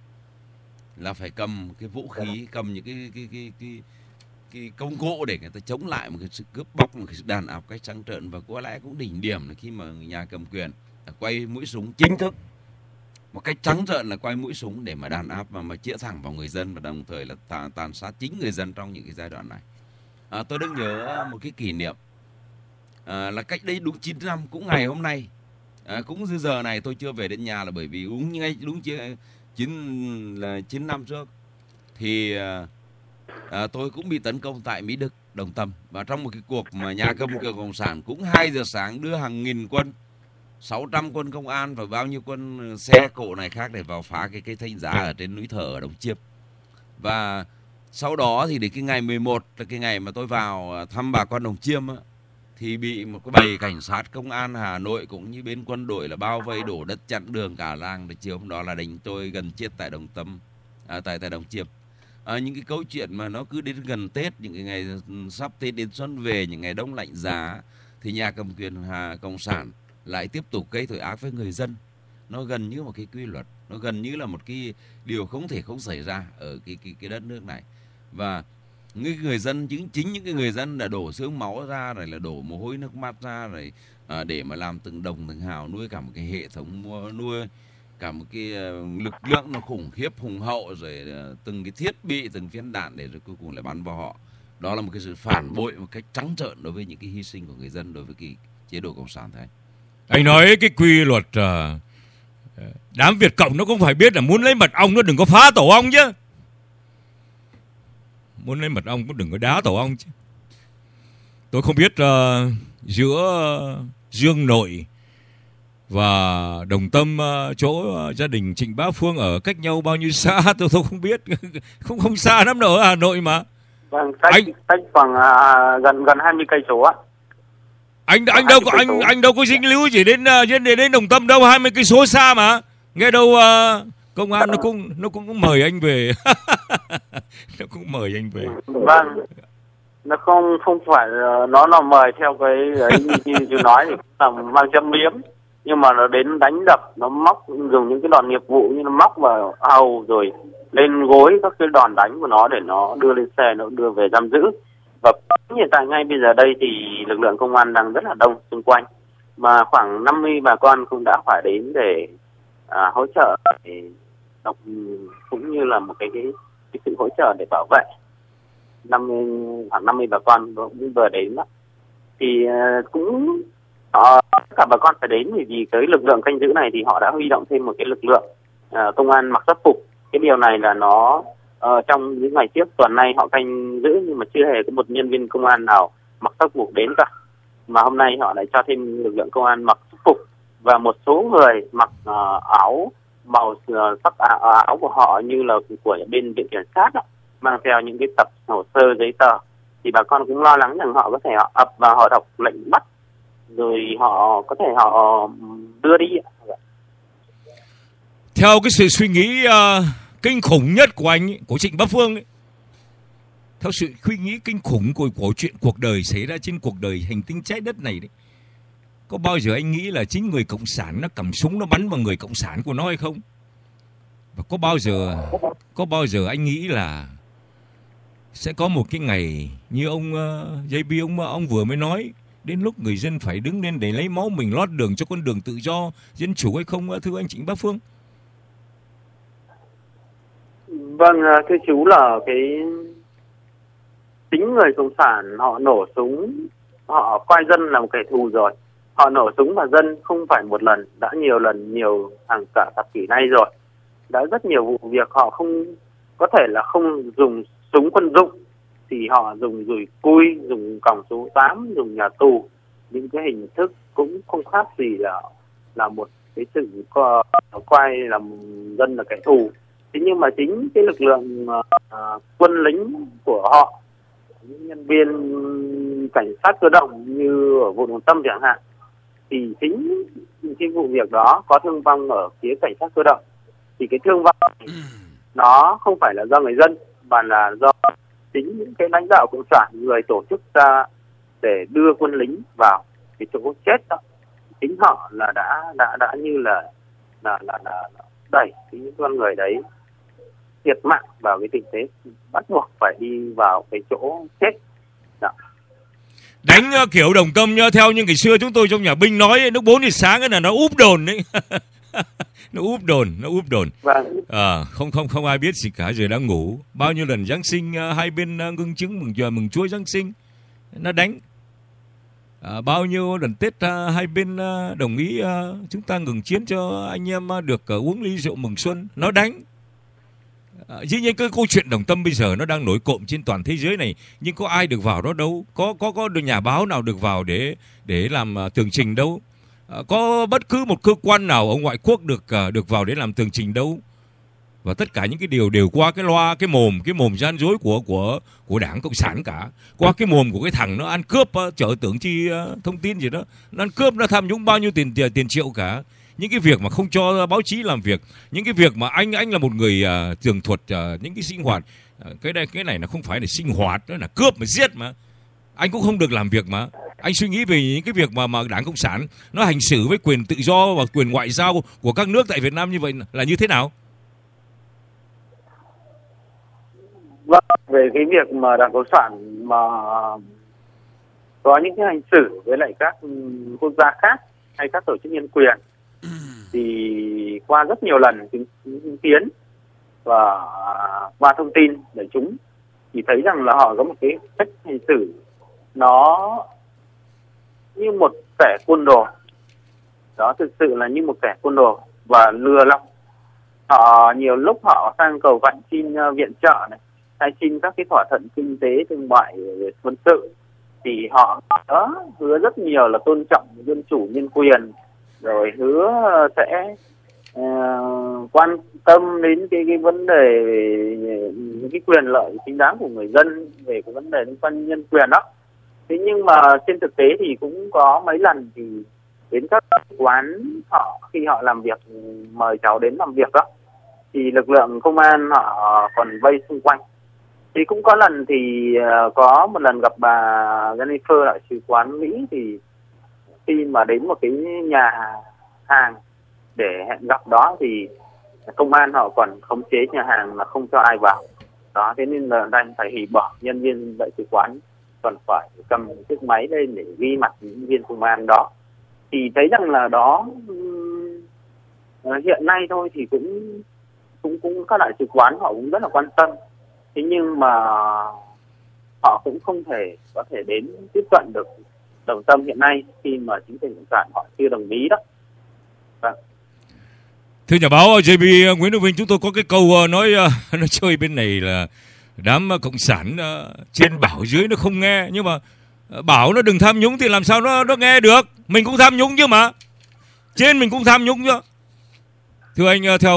là phải cầm cái vũ khí, cầm những cái cái cái cái, cái công cụ để người ta chống lại một cái sự cướp bóc, một cái sự đàn áp cách trắng trợn. Và có lẽ cũng đỉnh điểm là khi mà nhà cầm quyền quay mũi súng chính thức một cách trắng trợn, là quay mũi súng để mà đàn áp và mà chĩa thẳng vào người dân, và đồng thời là tàn, tàn sát chính người dân trong những cái giai đoạn này. À, tôi đang nhớ một cái kỷ niệm à, là cách đây đúng chín năm, cũng ngày hôm nay, à, cũng như giờ này tôi chưa về đến nhà, là bởi vì đúng ngay đúng chín là chín năm trước thì à, à, tôi cũng bị tấn công tại Mỹ Đức, Đồng Tâm, và trong một cái cuộc mà nhà cầm quyền cộng sản cũng hai giờ sáng đưa hàng nghìn quân, sáu trăm quân công an và bao nhiêu quân xe cộ này khác để vào phá cái cái thanh giá ở trên núi Thở ở Đồng Chiêm. Và sau đó thì đến cái ngày mười một là cái ngày mà tôi vào thăm bà con Đồng Chiêm á, thì bị một cái bầy cảnh sát công an Hà Nội cũng như bên quân đội là bao vây đổ đất chặn đường cả làng. Để chiều hôm đó là đánh tôi gần chết tại Đồng Tâm, à, tại tại Đồng Chiêm. À, những cái câu chuyện mà nó cứ đến gần Tết, những cái ngày sắp Tết đến xuân về, những ngày đông lạnh giá, thì nhà cầm quyền Hà Cộng sản lại tiếp tục gây tội ác với người dân. Nó gần như một cái quy luật, nó gần như là một cái điều không thể không xảy ra ở cái cái cái đất nước này. Và những người dân, chính chính những cái người dân đã đổ xương máu ra, rồi là đổ mồ hôi nước mắt ra, rồi à, để mà làm từng đồng từng hào, nuôi cả một cái hệ thống nuôi cả một cái uh, lực lượng nó khủng khiếp hùng hậu, rồi uh, từng cái thiết bị, từng viên đạn để rồi cuối cùng lại bắn vào họ. Đó là một cái sự phản bội một cách trắng trợn đối với những cái hy sinh của người dân đối với cái chế độ cộng sản thế. Anh nói cái quy luật uh, đám Việt Cộng nó cũng phải biết là muốn lấy mật ong nó đừng có phá tổ ong chứ. Muốn lấy mật ong cũng đừng có đá tổ ong chứ. Tôi không biết uh, giữa Dương Nội và Đồng Tâm, uh, chỗ uh, gia đình Trịnh Bá Phương ở cách nhau bao nhiêu xa, tôi tôi không biết. không không xa lắm đâu, ở Hà Nội mà. Vâng, cách anh... cách khoảng uh, gần gần hai mươi cây số ạ. Anh anh đâu có anh anh đâu có dính líu chỉ đến đến đến Đồng Tâm đâu, hai mươi cây số xa mà. Nghe đâu uh, công an nó cũng nó cũng mời anh về. Nó cũng mời anh về. Vâng. Nó không không phải nó là mời theo cái ấy như chú nói thì là mang châm biếm, nhưng mà nó đến đánh đập, nó móc, dùng những cái đòn nghiệp vụ như nó móc vào hầu rồi lên gối các cái đòn đánh của nó để nó đưa lên xe, nó đưa về giam giữ. Và hiện tại ngay bây giờ đây thì lực lượng công an đang rất là đông xung quanh, mà khoảng năm mươi bà con cũng đã phải đến để à, hỗ trợ, để đọc, cũng như là một cái, cái cái sự hỗ trợ để bảo vệ. năm mươi, khoảng năm mươi bà con cũng vừa đến đó. Thì uh, cũng uh, cả bà con phải đến vì, vì cái lực lượng canh giữ này thì họ đã huy động thêm một cái lực lượng uh, công an mặc sắc phục. Cái điều này là nó uh, trong những ngày trước, tuần nay họ canh giữ nhưng mà chưa hề có một nhân viên công an nào mặc sắc phục đến cả. Mà hôm nay họ lại cho thêm lực lượng công an mặc sắc phục và một số người mặc uh, áo màu uh, sắc áo, áo của họ như là của bên viện kiểm sát đó, mang theo những cái tập hồ sơ giấy tờ, thì bà con cũng lo lắng rằng họ có thể họ ập và họ đọc lệnh bắt, rồi họ có thể họ đưa đi. Theo cái sự suy nghĩ uh, kinh khủng nhất của anh ấy, của Trịnh Bá Phương ấy, theo sự suy nghĩ kinh khủng của, của chuyện cuộc đời xảy ra trên cuộc đời hành tinh trái đất này đấy, có bao giờ anh nghĩ là chính người cộng sản nó cầm súng nó bắn vào người cộng sản của nó hay không? Và có bao giờ có bao giờ anh nghĩ là sẽ có một cái ngày như ông uh, gi bê ông ông vừa mới nói, đến lúc người dân phải đứng lên để lấy máu mình lót đường cho con đường tự do dân chủ hay không, thưa anh Trịnh Bá Phương? Vâng, thưa chú, là cái chính người cộng sản họ nổ súng, họ coi dân là một kẻ thù rồi. Họ nổ súng vào dân không phải một lần, đã nhiều lần, nhiều hàng cả thập kỷ nay rồi. Đã rất nhiều vụ việc họ không có thể là không dùng súng quân dụng, thì họ dùng dùi cui, dùng còng số tám, dùng nhà tù. Những cái hình thức cũng không khác gì là là một cái sự co, coi là dân là kẻ thù. Thế nhưng mà chính cái lực lượng uh, quân lính của họ, những nhân viên cảnh sát cơ động như ở vụ Đồng Tâm chẳng hạn, thì chính cái vụ việc đó có thương vong ở phía cảnh sát cơ động, thì cái thương vong này, nó không phải là do người dân mà là do chính những cái lãnh đạo cộng sản, người tổ chức ra để đưa quân lính vào cái chỗ chết đó. Chính họ là đã đã đã như là là là, là đẩy những con người đấy thiệt mạng vào cái tình thế bắt buộc phải đi vào cái chỗ chết. Đó. Đánh uh, kiểu Đồng Tâm uh, theo như ngày xưa chúng tôi trong nhà binh nói ấy, lúc bốn giờ sáng ấy là nó úp đồn đấy. Nó úp đồn, nó úp đồn. Vâng. À, không không không ai biết gì cả, rồi đang ngủ. Bao nhiêu lần Giáng sinh uh, hai bên uh, ngưng chứng mừng giờ mừng Chúa Giáng sinh nó đánh. À, bao nhiêu lần Tết uh, hai bên uh, đồng ý uh, chúng ta ngừng chiến cho anh em uh, được uh, uống ly rượu mừng xuân, nó đánh. À, dĩ nhiên cái câu chuyện Đồng Tâm bây giờ nó đang nổi cộm trên toàn thế giới này, nhưng có ai được vào đó đâu, có có có được nhà báo nào được vào để để làm uh, tường trình đâu, à, có bất cứ một cơ quan nào ở ngoại quốc được uh, được vào để làm tường trình đâu, và tất cả những cái điều đều qua cái loa, cái mồm cái mồm gian dối của của của Đảng Cộng sản cả, qua cái mồm của cái thằng nó ăn cướp uh, chợ tưởng chi uh, thông tin gì đó, nó ăn cướp, nó tham nhũng bao nhiêu tiền tiền, tiền triệu cả. Những cái việc mà không cho báo chí làm việc, những cái việc mà anh anh là một người uh, tường thuật uh, những cái sinh hoạt, uh, cái này cái này là không phải là sinh hoạt, đó là cướp mà giết mà, anh cũng không được làm việc mà. Anh suy nghĩ về những cái việc mà mà Đảng Cộng sản nó hành xử với quyền tự do và quyền ngoại giao của các nước tại Việt Nam như vậy là như thế nào? Vâng, về cái việc mà Đảng Cộng sản mà có những cái hành xử với lại các quốc gia khác hay các tổ chức nhân quyền, thì qua rất nhiều lần chứng kiến và qua thông tin để chúng thì thấy rằng là họ có một cái cách hành xử nó như một kẻ côn đồ. Đó, thực sự là như một kẻ côn đồ và lừa lọc. Họ nhiều lúc họ sang cầu cạnh xin viện trợ này, hay xin các cái thỏa thuận kinh tế thương mại quân sự, thì họ đó hứa rất nhiều là tôn trọng dân chủ nhân quyền, rồi hứa sẽ uh, quan tâm đến cái cái vấn đề những cái quyền lợi chính đáng của người dân về cái vấn đề liên quan nhân quyền đó. Thế nhưng mà trên thực tế thì cũng có mấy lần thì đến các quán họ, khi họ làm việc, mời cháu đến làm việc đó, thì lực lượng công an họ còn vây xung quanh. Thì cũng có lần thì uh, có một lần gặp bà Jennifer đại sứ quán Mỹ, thì khi mà đến một cái nhà hàng để hẹn gặp đó thì công an họ còn khống chế nhà hàng là không cho ai vào đó. Thế nên là đang phải hủy bỏ, nhân viên đại sứ quán còn phải cầm chiếc máy lên để ghi mặt những viên công an đó. Thì thấy rằng là đó hiện nay thôi thì cũng cũng cũng các đại sứ quán họ cũng rất là quan tâm, thế nhưng mà họ cũng không thể có thể đến tiếp cận được Đồng Tâm hiện nay khi mà chính quyền cộng sản họ chưa đồng ý đó. Vâng. Thưa nhà báo gi bê Nguyễn Đức Vinh, chúng tôi có cái câu nói nói chơi bên này là đám cộng sản trên bảo dưới nó không nghe, nhưng mà bảo nó đừng tham nhũng thì làm sao nó nó nghe được, mình cũng tham nhũng chứ mà. Trên mình cũng tham nhũng chứ. Thưa anh, theo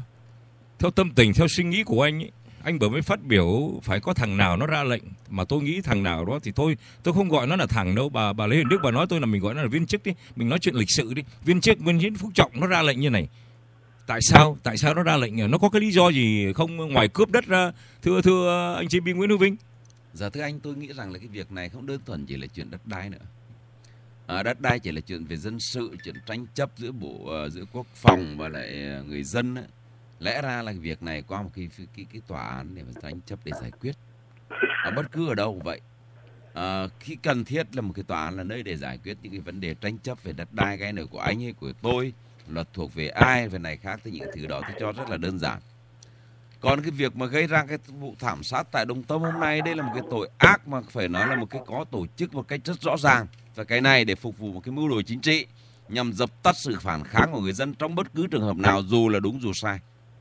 theo tâm tình, theo suy nghĩ của anh ấy, anh vừa mới phát biểu phải có thằng nào nó ra lệnh, mà tôi nghĩ thằng nào đó thì tôi tôi không gọi nó là thằng đâu. Bà bà Lê Hiền Đức bà nói tôi là mình gọi nó là viên chức đi, mình nói chuyện lịch sự đi. Viên chức Nguyễn Chiến Phúc Trọng nó ra lệnh như này. Tại sao? Tại sao nó ra lệnh? Nó có cái lý do gì không ngoài cướp đất ra? Thưa thưa anh Chí Bí Nguyễn Hữu Vinh. Dạ thưa anh, tôi nghĩ rằng là cái việc này không đơn thuần chỉ là chuyện đất đai nữa. À, đất đai chỉ là chuyện về dân sự, chuyện tranh chấp giữa bộ uh, giữa quốc phòng và lại người dân ấy. Lẽ ra là việc này qua một cái cái cái tòa án để mà tranh chấp để giải quyết. À, bất cứ ở đâu cũng vậy. À, khi cần thiết là một cái tòa án là nơi để giải quyết những cái vấn đề tranh chấp về đất đai, cái này của anh hay của tôi, luật thuộc về ai, về này khác, thì những thứ đó tôi cho rất là đơn giản. Còn cái việc mà gây ra cái vụ thảm sát tại Đồng Tâm hôm nay, đây là một cái tội ác mà phải nói là một cái có tổ chức một cách rất rõ ràng. Và cái này để phục vụ một cái mưu đồ chính trị nhằm dập tắt sự phản kháng của người dân trong bất cứ trường hợp nào, dù là đúng dù sai.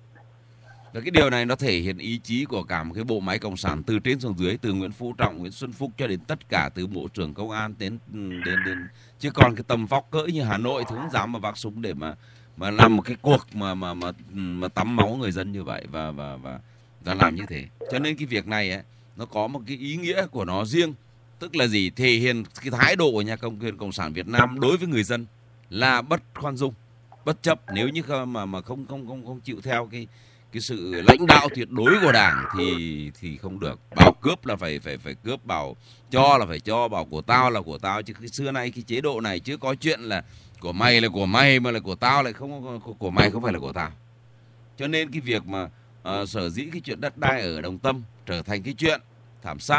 Và cái điều này nó thể hiện ý chí của cả một cái bộ máy cộng sản từ trên xuống dưới, từ Nguyễn Phú Trọng, Nguyễn Xuân Phúc cho đến tất cả, từ Bộ trưởng Công an đến đến đến chứ còn cái tầm vóc cỡ như Hà Nội thì không dám mà vác súng để mà mà làm một cái cuộc mà mà mà mà tắm máu người dân như vậy và và và và làm như thế. Cho nên cái việc này ấy, nó có một cái ý nghĩa của nó riêng, tức là gì? Thể hiện cái thái độ của nhà cầm quyền cộng sản Việt Nam đối với người dân là bất khoan dung, bất chấp. Nếu như mà mà không không không không chịu theo cái cái sự lãnh đạo tuyệt đối của Đảng thì thì không được. Bảo cướp là phải phải phải cướp, bảo cho là phải cho, bảo của tao là của tao, chứ cái xưa nay cái chế độ này chứ có chuyện là của mày là của mày mà là của tao lại không, của mày không phải là của tao. Cho nên cái việc mà uh, sở dĩ cái chuyện đất đai ở Đồng Tâm trở thành cái chuyện thảm sát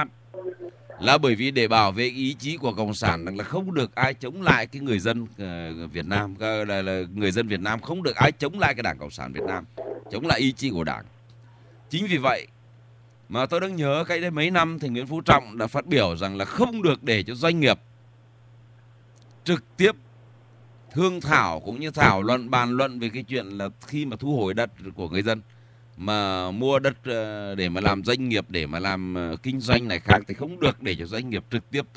là bởi vì để bảo vệ ý chí của cộng sản là không được ai chống lại cái người dân uh, Việt Nam, là, là người dân Việt Nam không được ai chống lại cái Đảng Cộng sản Việt Nam, chống lại ý chí của Đảng. Chính vì vậy mà tôi đang nhớ cách đây mấy năm thì Nguyễn Phú Trọng đã phát biểu rằng là không được để cho doanh nghiệp trực tiếp thương thảo cũng như thảo luận bàn luận về cái chuyện là khi mà thu hồi đất của người dân mà mua đất để mà làm doanh nghiệp, để mà làm kinh doanh này khác, thì không được để cho doanh nghiệp trực tiếp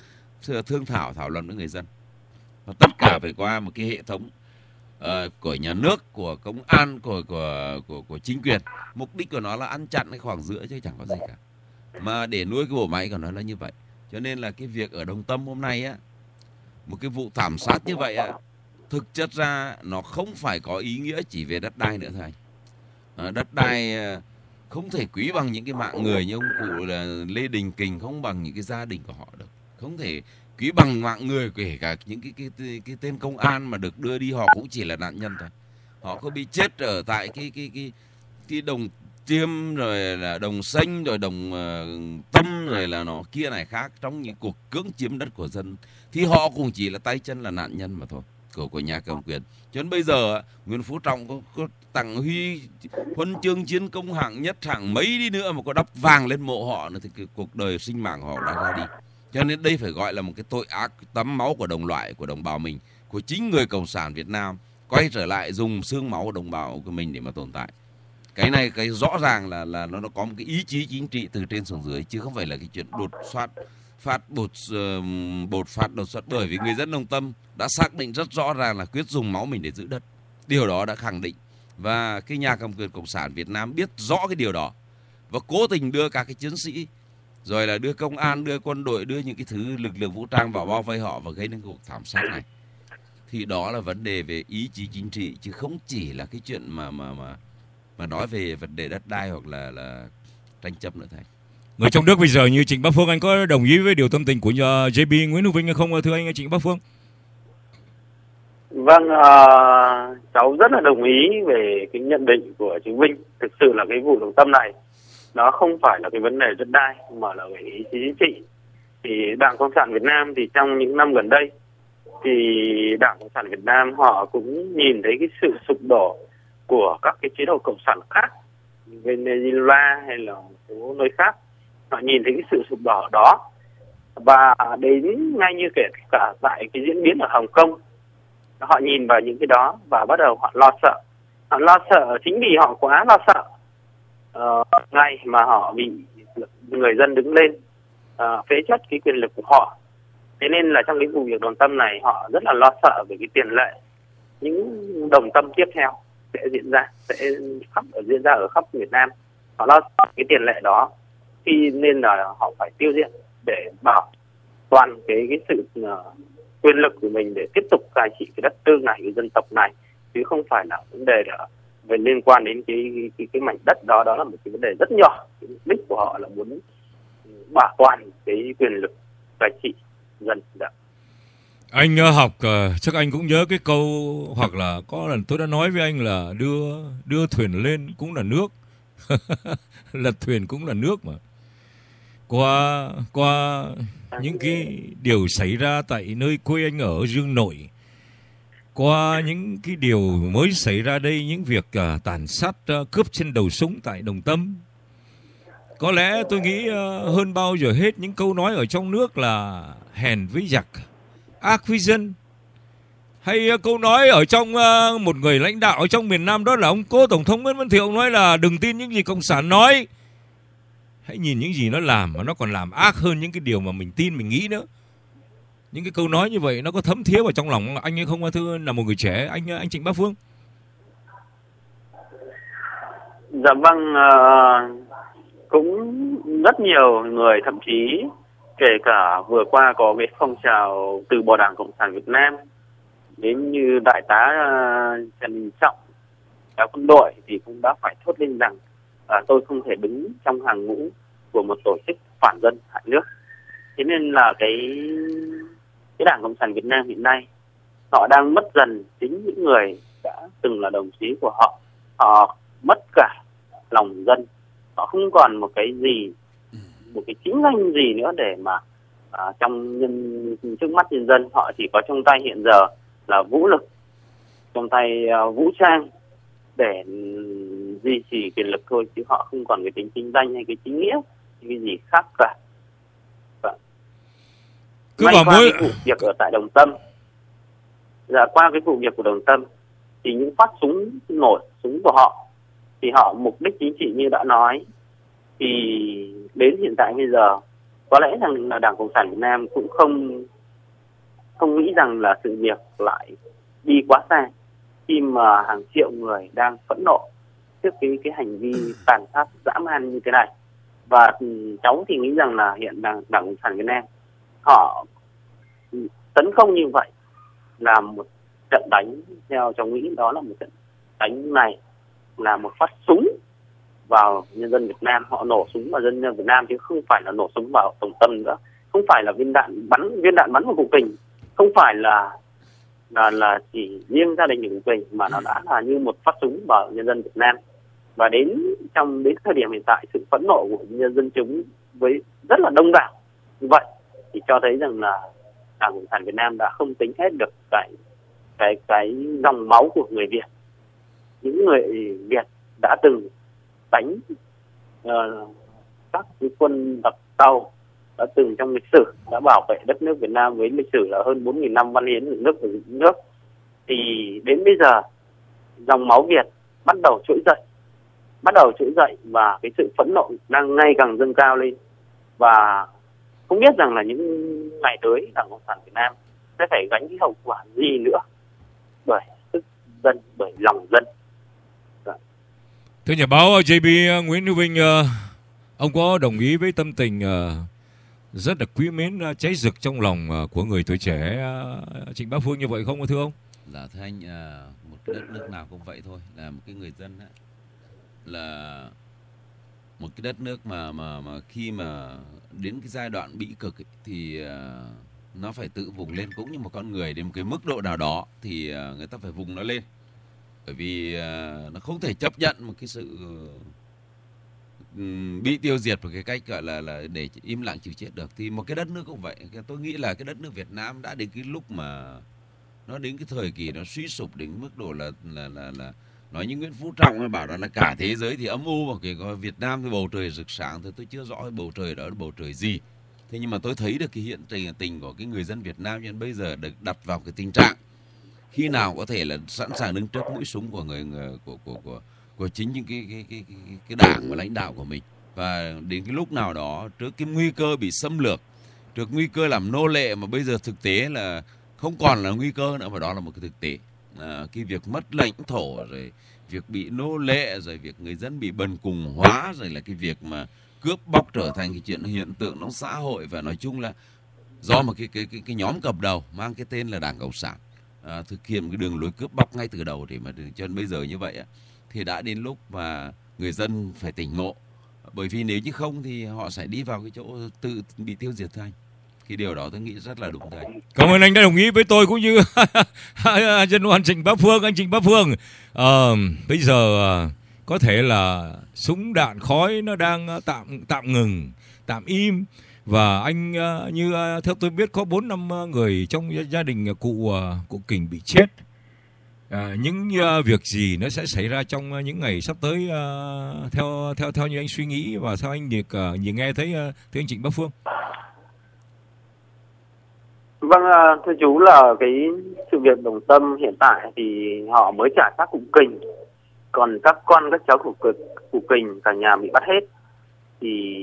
thương thảo thảo luận với người dân. Và tất cả phải qua một cái hệ thống uh, của nhà nước, của công an, của của của của chính quyền. Mục đích của nó là ăn chặn cái khoảng giữa chứ chẳng có gì cả, mà để nuôi cái bộ máy của nó là như vậy. Cho nên là cái việc ở Đồng Tâm hôm nay á, một cái vụ thảm sát như vậy á, thực chất ra nó không phải có ý nghĩa chỉ về đất đai nữa thôi anh. À, đất đai không thể quý bằng những cái mạng người như ông cụ là Lê Đình Kình, không bằng những cái gia đình của họ được, không thể quý bằng mạng người kể cả những cái cái cái, cái tên công an mà được đưa đi, họ cũng chỉ là nạn nhân thôi. Họ có bị chết ở tại cái cái cái cái Đồng Chiêm, rồi là Đồng Xanh, rồi Đồng uh, Tâm, rồi là nó kia này khác, trong những cuộc cưỡng chiếm đất của dân thì họ cũng chỉ là tay chân, là nạn nhân mà thôi của của nhà cầm quyền. Cho nên bây giờ Nguyễn Phú Trọng có, có tặng huy huân chương chiến công hạng nhất, hạng mấy đi nữa mà có đắp vàng lên mộ họ nữa thì cái cuộc đời sinh mạng họ đã ra đi. Cho nên đây phải gọi là một cái tội ác tắm máu của đồng loại, của đồng bào mình, của chính người cộng sản Việt Nam quay trở lại dùng xương máu của đồng bào của mình để mà tồn tại. Cái này cái rõ ràng là là nó, nó có một cái ý chí chính trị từ trên xuống dưới, chứ không phải là cái chuyện đột phát phát bột uh, bột phát đột xuất. Bởi vì người dân Đồng Tâm đã xác định rất rõ ràng là quyết dùng máu mình để giữ đất. Điều đó đã khẳng định, và cái nhà cầm quyền cộng sản Việt Nam biết rõ cái điều đó và cố tình đưa các cái chiến sĩ, rồi là đưa công an, đưa quân đội, đưa những cái thứ lực lượng vũ trang vào bao vây họ và gây nên cuộc thảm sát này. Thì đó là vấn đề về ý chí chính trị, chứ không chỉ là cái chuyện mà mà mà mà nói về vấn đề đất đai hoặc là là tranh chấp nữa thôi. Người trong nước bây giờ như Trịnh Bá Phương, anh có đồng ý với điều tâm tình của giê pê Nguyễn Hữu Vinh hay không, thưa anh Trịnh Bá Phương? Vâng, uh, cháu rất là đồng ý về cái nhận định của chị Vinh. Thực sự là cái vụ Đồng Tâm này nó không phải là cái vấn đề đất đai mà là về ý chí chính trị. Thì Đảng Cộng sản Việt Nam thì trong những năm gần đây thì Đảng Cộng sản Việt Nam họ cũng nhìn thấy cái sự sụp đổ của các cái chế độ cộng sản khác, Venezuela hay là một số nơi khác. Họ nhìn thấy cái sự sụp đổ đó, và đến ngay như kể cả tại cái diễn biến ở Hồng Kông, họ nhìn vào những cái đó và bắt đầu họ lo sợ. Họ lo sợ chính vì họ quá lo sợ uh, ngay mà họ bị người dân đứng lên uh, phế truất cái quyền lực của họ. Thế nên là trong cái vụ việc Đồng Tâm này họ rất là lo sợ về cái tiền lệ những đồng tâm tiếp theo sẽ diễn ra, sẽ khắp ở diễn ra ở khắp Việt Nam. Họ lo cái tiền lệ đó, khi nên là họ phải tiêu diệt để bảo toàn cái cái sự uh, quyền lực của mình để tiếp tục cai trị cái đất nước này, cái dân tộc này, chứ không phải là vấn đề là về liên quan đến cái cái cái mảnh đất đó. Đó là một cái vấn đề rất nhỏ. Cái mục đích của họ là muốn bảo toàn cái quyền lực cai trị dân. Dạ. Anh uh, học uh, chắc anh cũng nhớ cái câu, hoặc là có lần tôi đã nói với anh là đưa đưa thuyền lên cũng là nước, lật thuyền cũng là nước mà. Qua qua những cái điều xảy ra tại nơi quê anh ở Dương Nội, qua những cái điều mới xảy ra đây, những việc uh, tàn sát uh, cướp trên đầu súng tại Đồng Tâm, có lẽ tôi nghĩ uh, hơn bao giờ hết những câu nói ở trong nước là hèn với giặc, ác với dân, hay uh, câu nói ở trong uh, một người lãnh đạo ở trong miền Nam, đó là ông cố Tổng thống Nguyễn Văn Thiệu nói là đừng tin những gì Cộng sản nói, hãy nhìn những gì nó làm, mà nó còn làm ác hơn những cái điều mà mình tin, mình nghĩ nữa. Những cái câu nói như vậy nó có thấm thía vào trong lòng anh ấy không, thưa là một người trẻ, anh anh Trịnh Bá Phương? Dạ vâng, uh, cũng rất nhiều người, thậm chí kể cả vừa qua có cái phong trào từ bỏ Đảng Cộng sản Việt Nam, đến như đại tá uh, Trần Đình Trọng, cả quân đội thì cũng đã phải thốt lên rằng uh, tôi không thể đứng trong hàng ngũ của một tổ chức phản dân hại nước. Thế nên là cái cái Đảng Cộng sản Việt Nam hiện nay họ đang mất dần chính những người đã từng là đồng chí của họ. Họ mất cả lòng dân, họ không còn một cái gì, một cái chính danh gì nữa để mà à, trong nhân, trước mắt nhân dân. Họ chỉ có trong tay hiện giờ là vũ lực, trong tay uh, vũ trang để um, duy trì quyền lực thôi, chứ họ không còn cái tính chính danh hay cái chính nghĩa hay cái gì khác cả. Cứ qua mỗi... cái vụ việc ở tại Đồng Tâm, dạ, qua cái vụ việc của Đồng Tâm thì những phát súng nổ súng của họ thì họ mục đích chính trị như đã nói, thì đến hiện tại bây giờ có lẽ rằng là Đảng Cộng sản Việt Nam cũng không không nghĩ rằng là sự việc lại đi quá xa khi mà hàng triệu người đang phẫn nộ trước cái cái hành vi tàn sát dã man như thế này. Và cháu thì nghĩ rằng là hiện Đảng, Đảng Cộng sản Việt Nam họ tấn công như vậy là một trận đánh, theo cháu nghĩ đó là một trận đánh này là một phát súng vào nhân dân Việt Nam. Họ nổ súng vào dân dân Việt Nam chứ không phải là nổ súng vào Đồng Tâm nữa, không phải là viên đạn bắn viên đạn bắn vào Cục Kình, không phải là là là chỉ riêng gia đình của Cục Kình, mà nó đã là như một phát súng vào nhân dân Việt Nam. Và đến trong đến thời điểm hiện tại, sự phẫn nộ của nhân dân chúng với rất là đông đảo như vậy thì cho thấy rằng là Đảng Cộng sản Việt Nam đã không tính hết được cái cái cái dòng máu của người Việt. Những người Việt đã từng đánh uh, các cái quân đặc tàu, đã từng trong lịch sử đã bảo vệ đất nước Việt Nam với lịch sử là hơn bốn nghìn năm văn hiến dựng nước và dựng nước, thì đến bây giờ dòng máu Việt bắt đầu trỗi dậy, bắt đầu trỗi dậy và cái sự phẫn nộ đang ngày càng dâng cao lên. Và không biết rằng là những ngày tới Đảng Cộng sản Việt Nam sẽ phải gánh cái hậu quả gì nữa bởi sức dân, bởi lòng dân. Thưa nhà báo gi bê Nguyễn Hữu Vinh, ông có đồng ý với tâm tình rất là quý mến, cháy rực trong lòng của người tuổi trẻ Trịnh Bá Phương như vậy không thưa ông? Dạ thưa anh, một cái đất nước nào cũng vậy thôi, là một cái người dân ấy, là một cái đất nước mà mà mà khi mà đến cái giai đoạn bĩ cực ấy, thì uh, nó phải tự vùng lên, cũng như một con người đến một cái mức độ nào đó thì uh, người ta phải vùng nó lên, bởi vì uh, nó không thể chấp nhận một cái sự uh, bị tiêu diệt một cái cách gọi là là để im lặng chịu chết được. Thì một cái đất nước cũng vậy, tôi nghĩ là cái đất nước Việt Nam đã đến cái lúc mà nó đến cái thời kỳ nó suy sụp đến mức độ là là là là nói như Nguyễn Phú Trọng bảo rằng là cả thế giới thì âm u, và kể có Việt Nam thì bầu trời rực sáng, thì tôi chưa rõ bầu trời đó là bầu trời gì. Thế nhưng mà tôi thấy được cái hiện tình, tình của cái người dân Việt Nam hiện bây giờ được đặt vào cái tình trạng khi nào có thể là sẵn sàng đứng trước mũi súng của người, người của của của của chính những cái cái cái cái, cái đảng và lãnh đạo của mình. Và đến cái lúc nào đó, trước cái nguy cơ bị xâm lược, trước nguy cơ làm nô lệ mà bây giờ thực tế là không còn là nguy cơ nữa, mà đó là một cái thực tế. à, cái việc mất lãnh thổ, rồi việc bị nô lệ, rồi việc người dân bị bần cùng hóa, rồi là cái việc mà cướp bóc trở thành cái chuyện hiện tượng trong xã hội. Và nói chung là do một cái cái cái, cái nhóm cầm đầu mang cái tên là Đảng Cộng sản à, thực hiện cái đường lối cướp bóc ngay từ đầu, thì mà cho đến bây giờ như vậy thì đã đến lúc mà người dân phải tỉnh ngộ, bởi vì nếu như không thì họ sẽ đi vào cái chỗ tự bị tiêu diệt thôi. Cái điều đó tôi nghĩ rất là đúng thôi. Cảm ơn anh đã đồng ý với tôi cũng như dân đoàn Trịnh Bá Phương, anh Trịnh Bá Phương. À, bây giờ có thể là súng đạn khói nó đang tạm tạm ngừng, tạm im, và anh như theo tôi biết có bốn năm người trong gia đình cụ cụ Kình bị chết. À, những uh, việc gì nó sẽ xảy ra trong uh, những ngày sắp tới uh, theo theo theo như anh suy nghĩ và theo anh được uh, nhìn nghe thấy uh, từ anh Trịnh Bá Phương? Vâng, thưa chú, là cái sự việc Đồng Tâm hiện tại thì họ mới trả xác cụ Kình, còn các con các cháu của cụ Kình cả nhà bị bắt hết, thì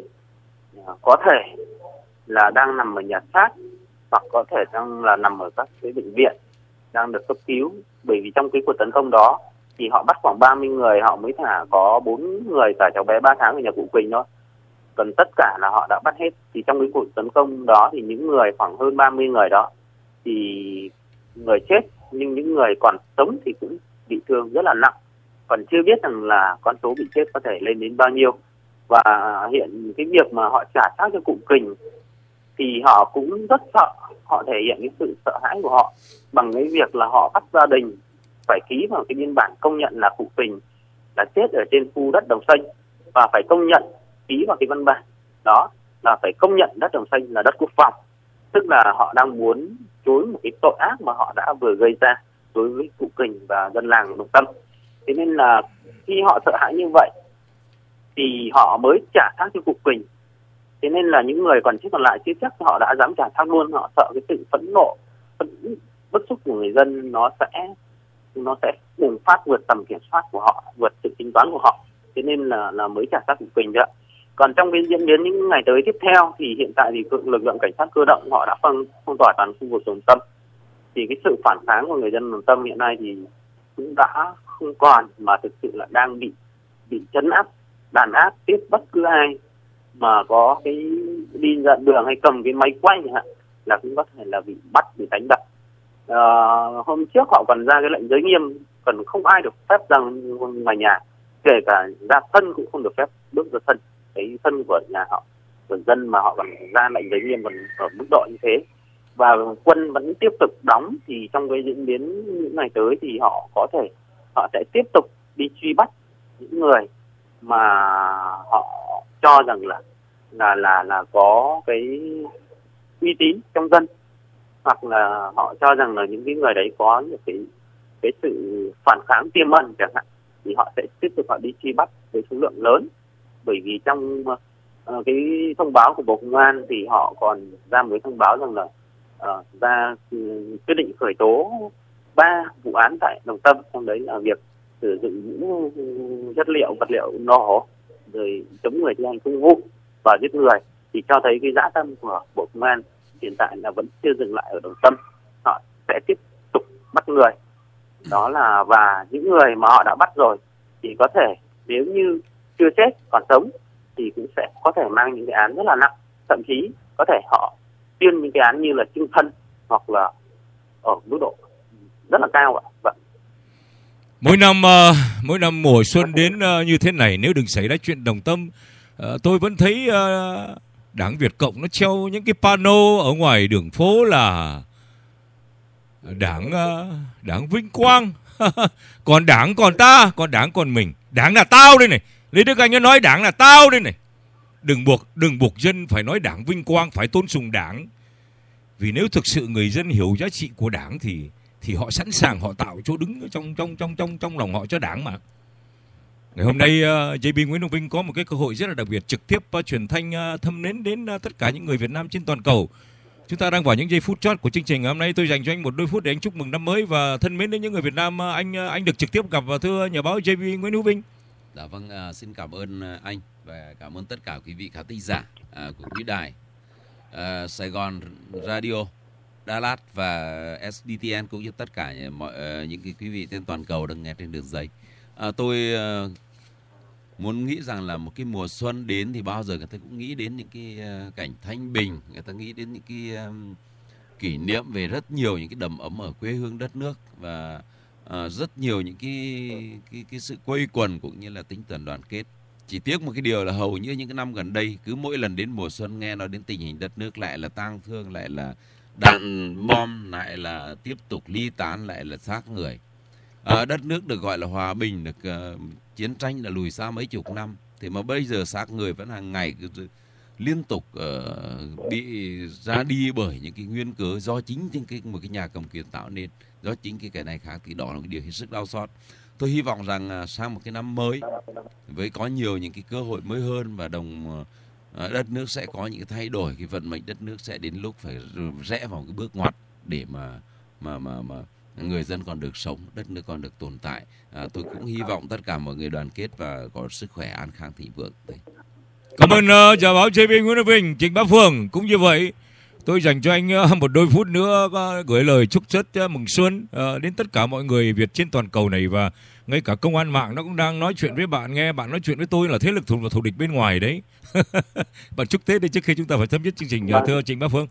có thể là đang nằm ở nhà xác, hoặc có thể đang là nằm ở các cái bệnh viện đang được cấp cứu. Bởi vì trong cái cuộc tấn công đó thì họ bắt khoảng ba mươi người, họ mới thả có bốn người, cả cháu bé ba tháng ở nhà cụ Quỳnh thôi, còn tất cả là họ đã bắt hết. Thì trong cái cuộc tấn công đó thì những người khoảng hơn ba mươi người đó thì người chết, nhưng những người còn sống thì cũng bị thương rất là nặng, còn chưa biết rằng là con số bị chết có thể lên đến bao nhiêu. Và hiện cái việc mà họ trả xác cho cụ Kình thì họ cũng rất sợ, họ thể hiện cái sự sợ hãi của họ bằng cái việc là họ bắt gia đình phải ký vào cái biên bản công nhận là cụ Kình là chết ở trên khu đất Đồng Xanh, và phải công nhận ký vào cái văn bản đó là phải công nhận đất Đồng Xanh là đất quốc phòng. Tức là họ đang muốn chối một cái tội ác mà họ đã vừa gây ra đối với cụ Kình và dân làng Đồng Tâm. Thế nên là khi họ sợ hãi như vậy thì họ mới trả xác cho cụ Kình. Thế nên là những người còn chết còn lại chưa chắc họ đã dám trả xác luôn. Họ sợ cái sự phẫn nộ, phẫn bức xúc của người dân nó sẽ nó sẽ bùng phát vượt tầm kiểm soát của họ, vượt sự tính toán của họ. Thế nên là là mới trả xác cụ Kình đó. Còn trong cái diễn biến những ngày tới tiếp theo thì hiện tại thì lực lượng cảnh sát cơ động họ đã phong phong tỏa toàn khu vực Đồng Tâm. Thì cái sự phản kháng của người dân Đồng Tâm hiện nay thì cũng đã không còn, mà thực sự là đang bị bị trấn áp, đàn áp tiếp bất cứ ai mà có cái đi ra đường hay cầm cái máy quay là cũng có thể là bị bắt, bị đánh đập. À, hôm trước họ còn ra cái lệnh giới nghiêm, còn không ai được phép ra ngoài nhà, kể cả ra sân cũng không được phép bước ra sân, cái sân của nhà họ, của dân mà họ còn ra lệnh giới nghiêm còn ở mức độ như thế. Và quân vẫn tiếp tục đóng, thì trong cái diễn biến những ngày tới thì họ có thể họ sẽ tiếp tục đi truy bắt những người mà họ cho rằng là là là là có cái uy tín trong dân, hoặc là họ cho rằng là những cái người đấy có những cái cái sự phản kháng tiềm ẩn chẳng hạn, thì họ sẽ tiếp tục họ đi truy bắt với số lượng lớn. Bởi vì trong uh, cái thông báo của Bộ Công an thì họ còn ra một cái thông báo rằng là uh, ra um, quyết định khởi tố ba vụ án tại Đồng Tâm, trong đấy là việc sử dụng những chất liệu vật liệu nổ, rồi chống người thi hành công vụ và giết người, thì cho thấy cái dã tâm của Bộ Công an hiện tại là vẫn chưa dừng lại ở Đồng Tâm, họ sẽ tiếp tục bắt người. Đó là và những người mà họ đã bắt rồi thì có thể nếu như chưa chết còn sống thì cũng sẽ có thể mang những cái án rất là nặng, thậm chí có thể họ tuyên những cái án như là chung thân hoặc là ở mức độ rất là cao ạ. Vâng. Mỗi năm uh, mỗi năm mùa xuân đến uh, như thế này, nếu đừng xảy ra chuyện Đồng Tâm, uh, tôi vẫn thấy uh, Đảng Việt Cộng nó treo những cái pano ở ngoài đường phố là Đảng uh, Đảng vinh quang. Còn Đảng còn ta, còn Đảng còn mình. Đảng là tao đây này. Lê Đức Anh nó nói Đảng là tao đây này. Đừng buộc đừng buộc dân phải nói Đảng vinh quang, phải tôn sùng Đảng. Vì nếu thực sự người dân hiểu giá trị của Đảng thì thì họ sẵn sàng họ tạo chỗ đứng trong trong trong trong trong lòng họ cho Đảng mà. Ngày hôm nay uh, gi bê Nguyễn Hồng Vinh có một cái cơ hội rất là đặc biệt, trực tiếp uh, truyền thanh uh, thâm nến đến uh, tất cả những người Việt Nam trên toàn cầu. Chúng ta đang vào những giây phút chót của chương trình. Hôm nay tôi dành cho anh một đôi phút để anh chúc mừng năm mới và thân mến đến những người Việt Nam. Uh, anh uh, anh được trực tiếp gặp, uh, thưa nhà báo gi bê Nguyễn Hồng Vinh. Dạ vâng, uh, xin cảm ơn uh, anh và cảm ơn tất cả quý vị khán thính giả uh, của quý đài uh, Sài Gòn Radio. Dallas và ét đê tê en cũng như tất cả mọi uh, những cái quý vị trên toàn cầu đang nghe trên đường dây. Uh, tôi uh, muốn nghĩ rằng là một cái mùa xuân đến thì bao giờ người ta cũng nghĩ đến những cái uh, cảnh thanh bình, người ta nghĩ đến những cái um, kỷ niệm về rất nhiều những cái đầm ấm ở quê hương đất nước và uh, rất nhiều những cái, cái cái sự quây quần cũng như là tinh thần đoàn kết. Chỉ tiếc một cái điều là hầu như những cái năm gần đây cứ mỗi lần đến mùa xuân nghe nói đến tình hình đất nước lại là tang thương, lại là đạn bom, lại là tiếp tục ly tán, lại là xác người. À, đất nước được gọi là hòa bình, được uh, chiến tranh đã lùi xa mấy chục năm, thì mà bây giờ xác người vẫn hàng ngày cứ liên tục uh, bị ra đi bởi những cái nguyên cớ do chính những cái một cái nhà cầm quyền tạo nên, do chính cái cái này khác, thì đó là một điều hết sức đau xót. Tôi hy vọng rằng uh, sang một cái năm mới với có nhiều những cái cơ hội mới hơn và đồng uh, đất nước sẽ có những cái thay đổi, cái vận mệnh đất nước sẽ đến lúc phải rẽ vào cái bước ngoặt để mà mà mà mà người dân còn được sống, đất nước còn được tồn tại. À, tôi cũng hy vọng tất cả mọi người đoàn kết và có sức khỏe an khang thịnh vượng. Đấy. Cảm ơn uh, nhà báo giê pê Nguyễn Đức Vinh, Trịnh Bá Phương. Cũng như vậy, tôi dành cho anh uh, một đôi phút nữa uh, gửi lời chúc rất uh, mừng xuân uh, đến tất cả mọi người Việt trên toàn cầu này, và ngay cả công an mạng nó cũng đang nói chuyện với bạn, nghe bạn nói chuyện với tôi là thế lực thù, thù địch bên ngoài đấy. Bạn chúc Tết đi trước khi chúng ta phải chấm dứt chương trình, uh, thưa Trịnh Bá Phương.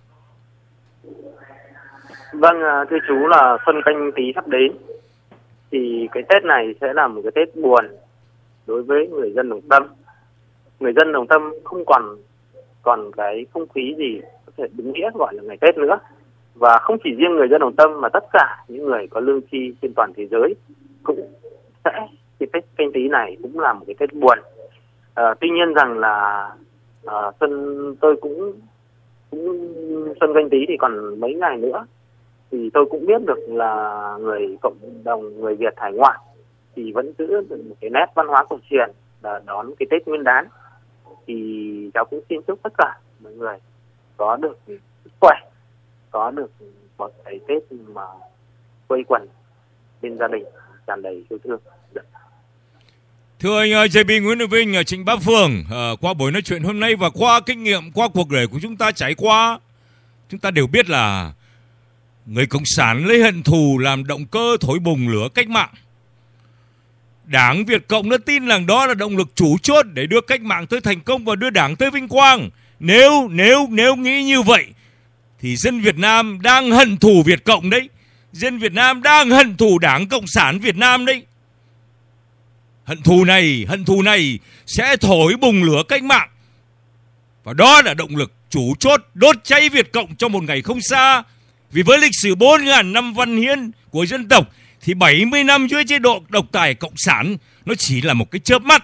Vâng, thưa chú, là xuân Canh Tý sắp đến thì cái Tết này sẽ là một cái Tết buồn đối với người dân Đồng Tâm. Người dân Đồng Tâm không còn còn cái không khí gì có thể đúng nghĩa gọi là ngày Tết nữa. Và không chỉ riêng người dân Đồng Tâm mà tất cả những người có lương tri trên toàn thế giới cũng sẽ, cái Tết Canh Tý này cũng là một cái Tết buồn. À, tuy nhiên rằng là à, xuân tôi cũng, cũng xuân Canh Tý thì còn mấy ngày nữa, thì tôi cũng biết được là người cộng đồng người Việt hải ngoại thì vẫn giữ được một cái nét văn hóa cổ truyền là đón cái Tết Nguyên đán. Thì cháu cũng xin chúc tất cả mọi người có được sức khỏe, có được một cái Tết mà quây quần bên gia đình tràn đầy yêu thương. Thưa anh giê pê Nguyễn Đức Vinh, Trịnh Bá Phương, uh, qua buổi nói chuyện hôm nay và qua kinh nghiệm, qua cuộc đời của chúng ta trải qua, chúng ta đều biết là người Cộng sản lấy hận thù làm động cơ thổi bùng lửa cách mạng. Đảng Việt Cộng nó tin rằng đó là động lực chủ chốt để đưa cách mạng tới thành công và đưa đảng tới vinh quang. Nếu nếu nếu nghĩ như vậy thì dân Việt Nam đang hận thù Việt Cộng đấy. Dân Việt Nam đang hận thù Đảng Cộng sản Việt Nam đấy. Hận thù này, hận thù này sẽ thổi bùng lửa cách mạng. Và đó là động lực chủ chốt đốt cháy Việt Cộng trong một ngày không xa. Vì với lịch sử bốn nghìn năm văn hiến của dân tộc thì bảy mươi năm dưới chế độ độc tài Cộng sản nó chỉ là một cái chớp mắt.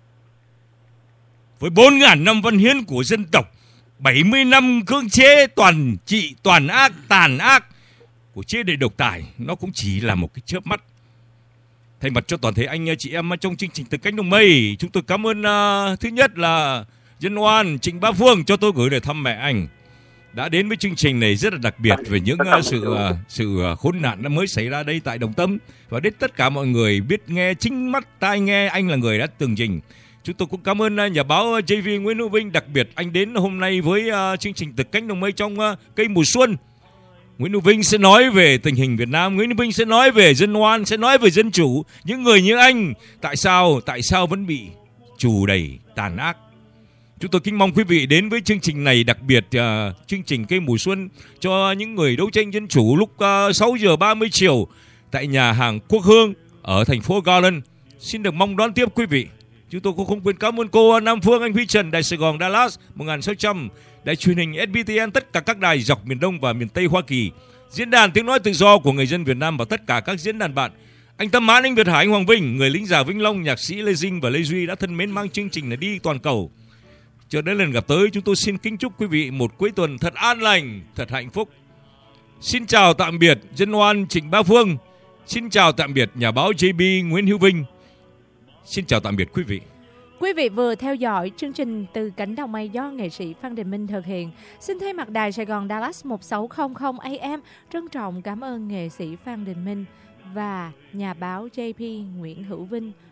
Với bốn nghìn năm văn hiến của dân tộc, bảy mươi năm cưỡng chế toàn trị, toàn ác, tàn ác của chế độ độc tài nó cũng chỉ là một cái chớp mắt. Thay mặt cho toàn thể anh chị em trong chương trình Từ Cánh Đồng Mây, chúng tôi cảm ơn uh, thứ nhất là Dân Oan Trịnh Bá Phương cho tôi gửi lời thăm mẹ anh đã đến với chương trình này rất là đặc biệt về những uh, sự uh, sự uh, khốn nạn nó mới xảy ra đây tại Đồng Tâm, và đến tất cả mọi người biết nghe chính mắt tai nghe anh là người đã tường trình. Chúng tôi cũng cảm ơn uh, nhà báo giê pê Nguyễn Hữu Vinh, đặc biệt anh đến hôm nay với uh, chương trình Từ Cánh Đồng Mây trong uh, cây mùa xuân. Nguyễn Hữu Vinh sẽ nói về tình hình Việt Nam, Nguyễn Hữu Vinh sẽ nói về dân oan, sẽ nói về dân chủ. Những người như anh tại sao tại sao vẫn bị trù đẩy tàn ác. Chúng tôi kính mong quý vị đến với chương trình này, đặc biệt uh, chương trình Cây Mùa Xuân cho những người đấu tranh dân chủ lúc uh, sáu giờ ba mươi chiều tại nhà hàng Quốc Hương ở thành phố Garland. Xin được mong đón tiếp quý vị. Chúng tôi cũng không quên cảm ơn cô Nam Phương, anh Huy Trần, Đài Sài Gòn Dallas một nghìn sáu trăm, Đài truyền hình ét bê tê en, tất cả các đài dọc miền Đông và miền Tây Hoa Kỳ, Diễn đàn Tiếng nói tự do của người dân Việt Nam và tất cả các diễn đàn bạn. Anh Tâm Mãn, anh Việt Hải, anh Hoàng Vinh, người lính già Vĩnh Long, nhạc sĩ Lê Dinh và Lê Duy đã thân mến mang chương trình này đi toàn cầu. Cho đến lần gặp tới, chúng tôi xin kính chúc quý vị một cuối tuần thật an lành, thật hạnh phúc. Xin chào tạm biệt Dân Oan Trịnh Bá Phương. Xin chào tạm biệt nhà báo giê pê Nguyễn Hữu Vinh. Xin chào tạm biệt quý vị. Quý vị vừa theo dõi chương trình Từ Cánh Đồng Mây do nghệ sĩ Phan Đình Minh thực hiện. Xin thay mặt Đài Sài Gòn Dallas một sáu không không a em trân trọng cảm ơn nghệ sĩ Phan Đình Minh và nhà báo giê pê Nguyễn Hữu Vinh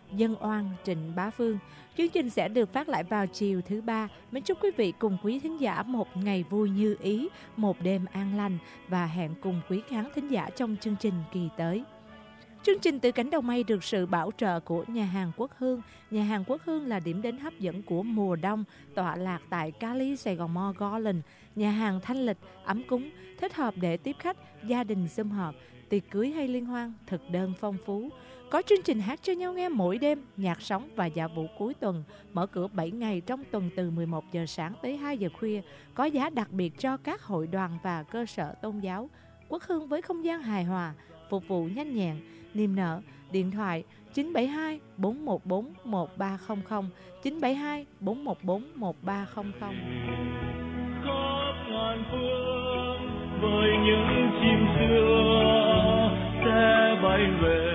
Dân oan Trịnh Bá Phương. Chương trình sẽ được phát lại vào chiều thứ ba. Mến chúc quý vị cùng quý thính giả một ngày vui như ý, một đêm an lành và hẹn cùng quý khán thính giả trong chương trình kỳ tới. Chương trình Từ Cánh Đồng Mây được sự bảo trợ của nhà hàng Quốc Hương. Nhà hàng Quốc Hương là điểm đến hấp dẫn của mùa đông, tọa lạc tại Cali, Sài Gòn Mall Garden. Nhà hàng thanh lịch, ấm cúng, thích hợp để tiếp khách, gia đình sum họp, tiệc cưới hay liên hoan, thực đơn phong phú. Có chương trình hát cho nhau nghe mỗi đêm, nhạc sống và dạ vũ cuối tuần. Mở cửa bảy ngày trong tuần từ mười một giờ sáng tới hai giờ khuya. Có giá đặc biệt cho các hội đoàn và cơ sở tôn giáo. Quốc Hương với không gian hài hòa, phục vụ nhanh nhẹn, niềm nở. Điện thoại chín bảy hai bốn một bốn một ba không không, chín bảy hai bốn một bốn một ba không không. khắp ngàn phương với những chim xưa sẽ bay về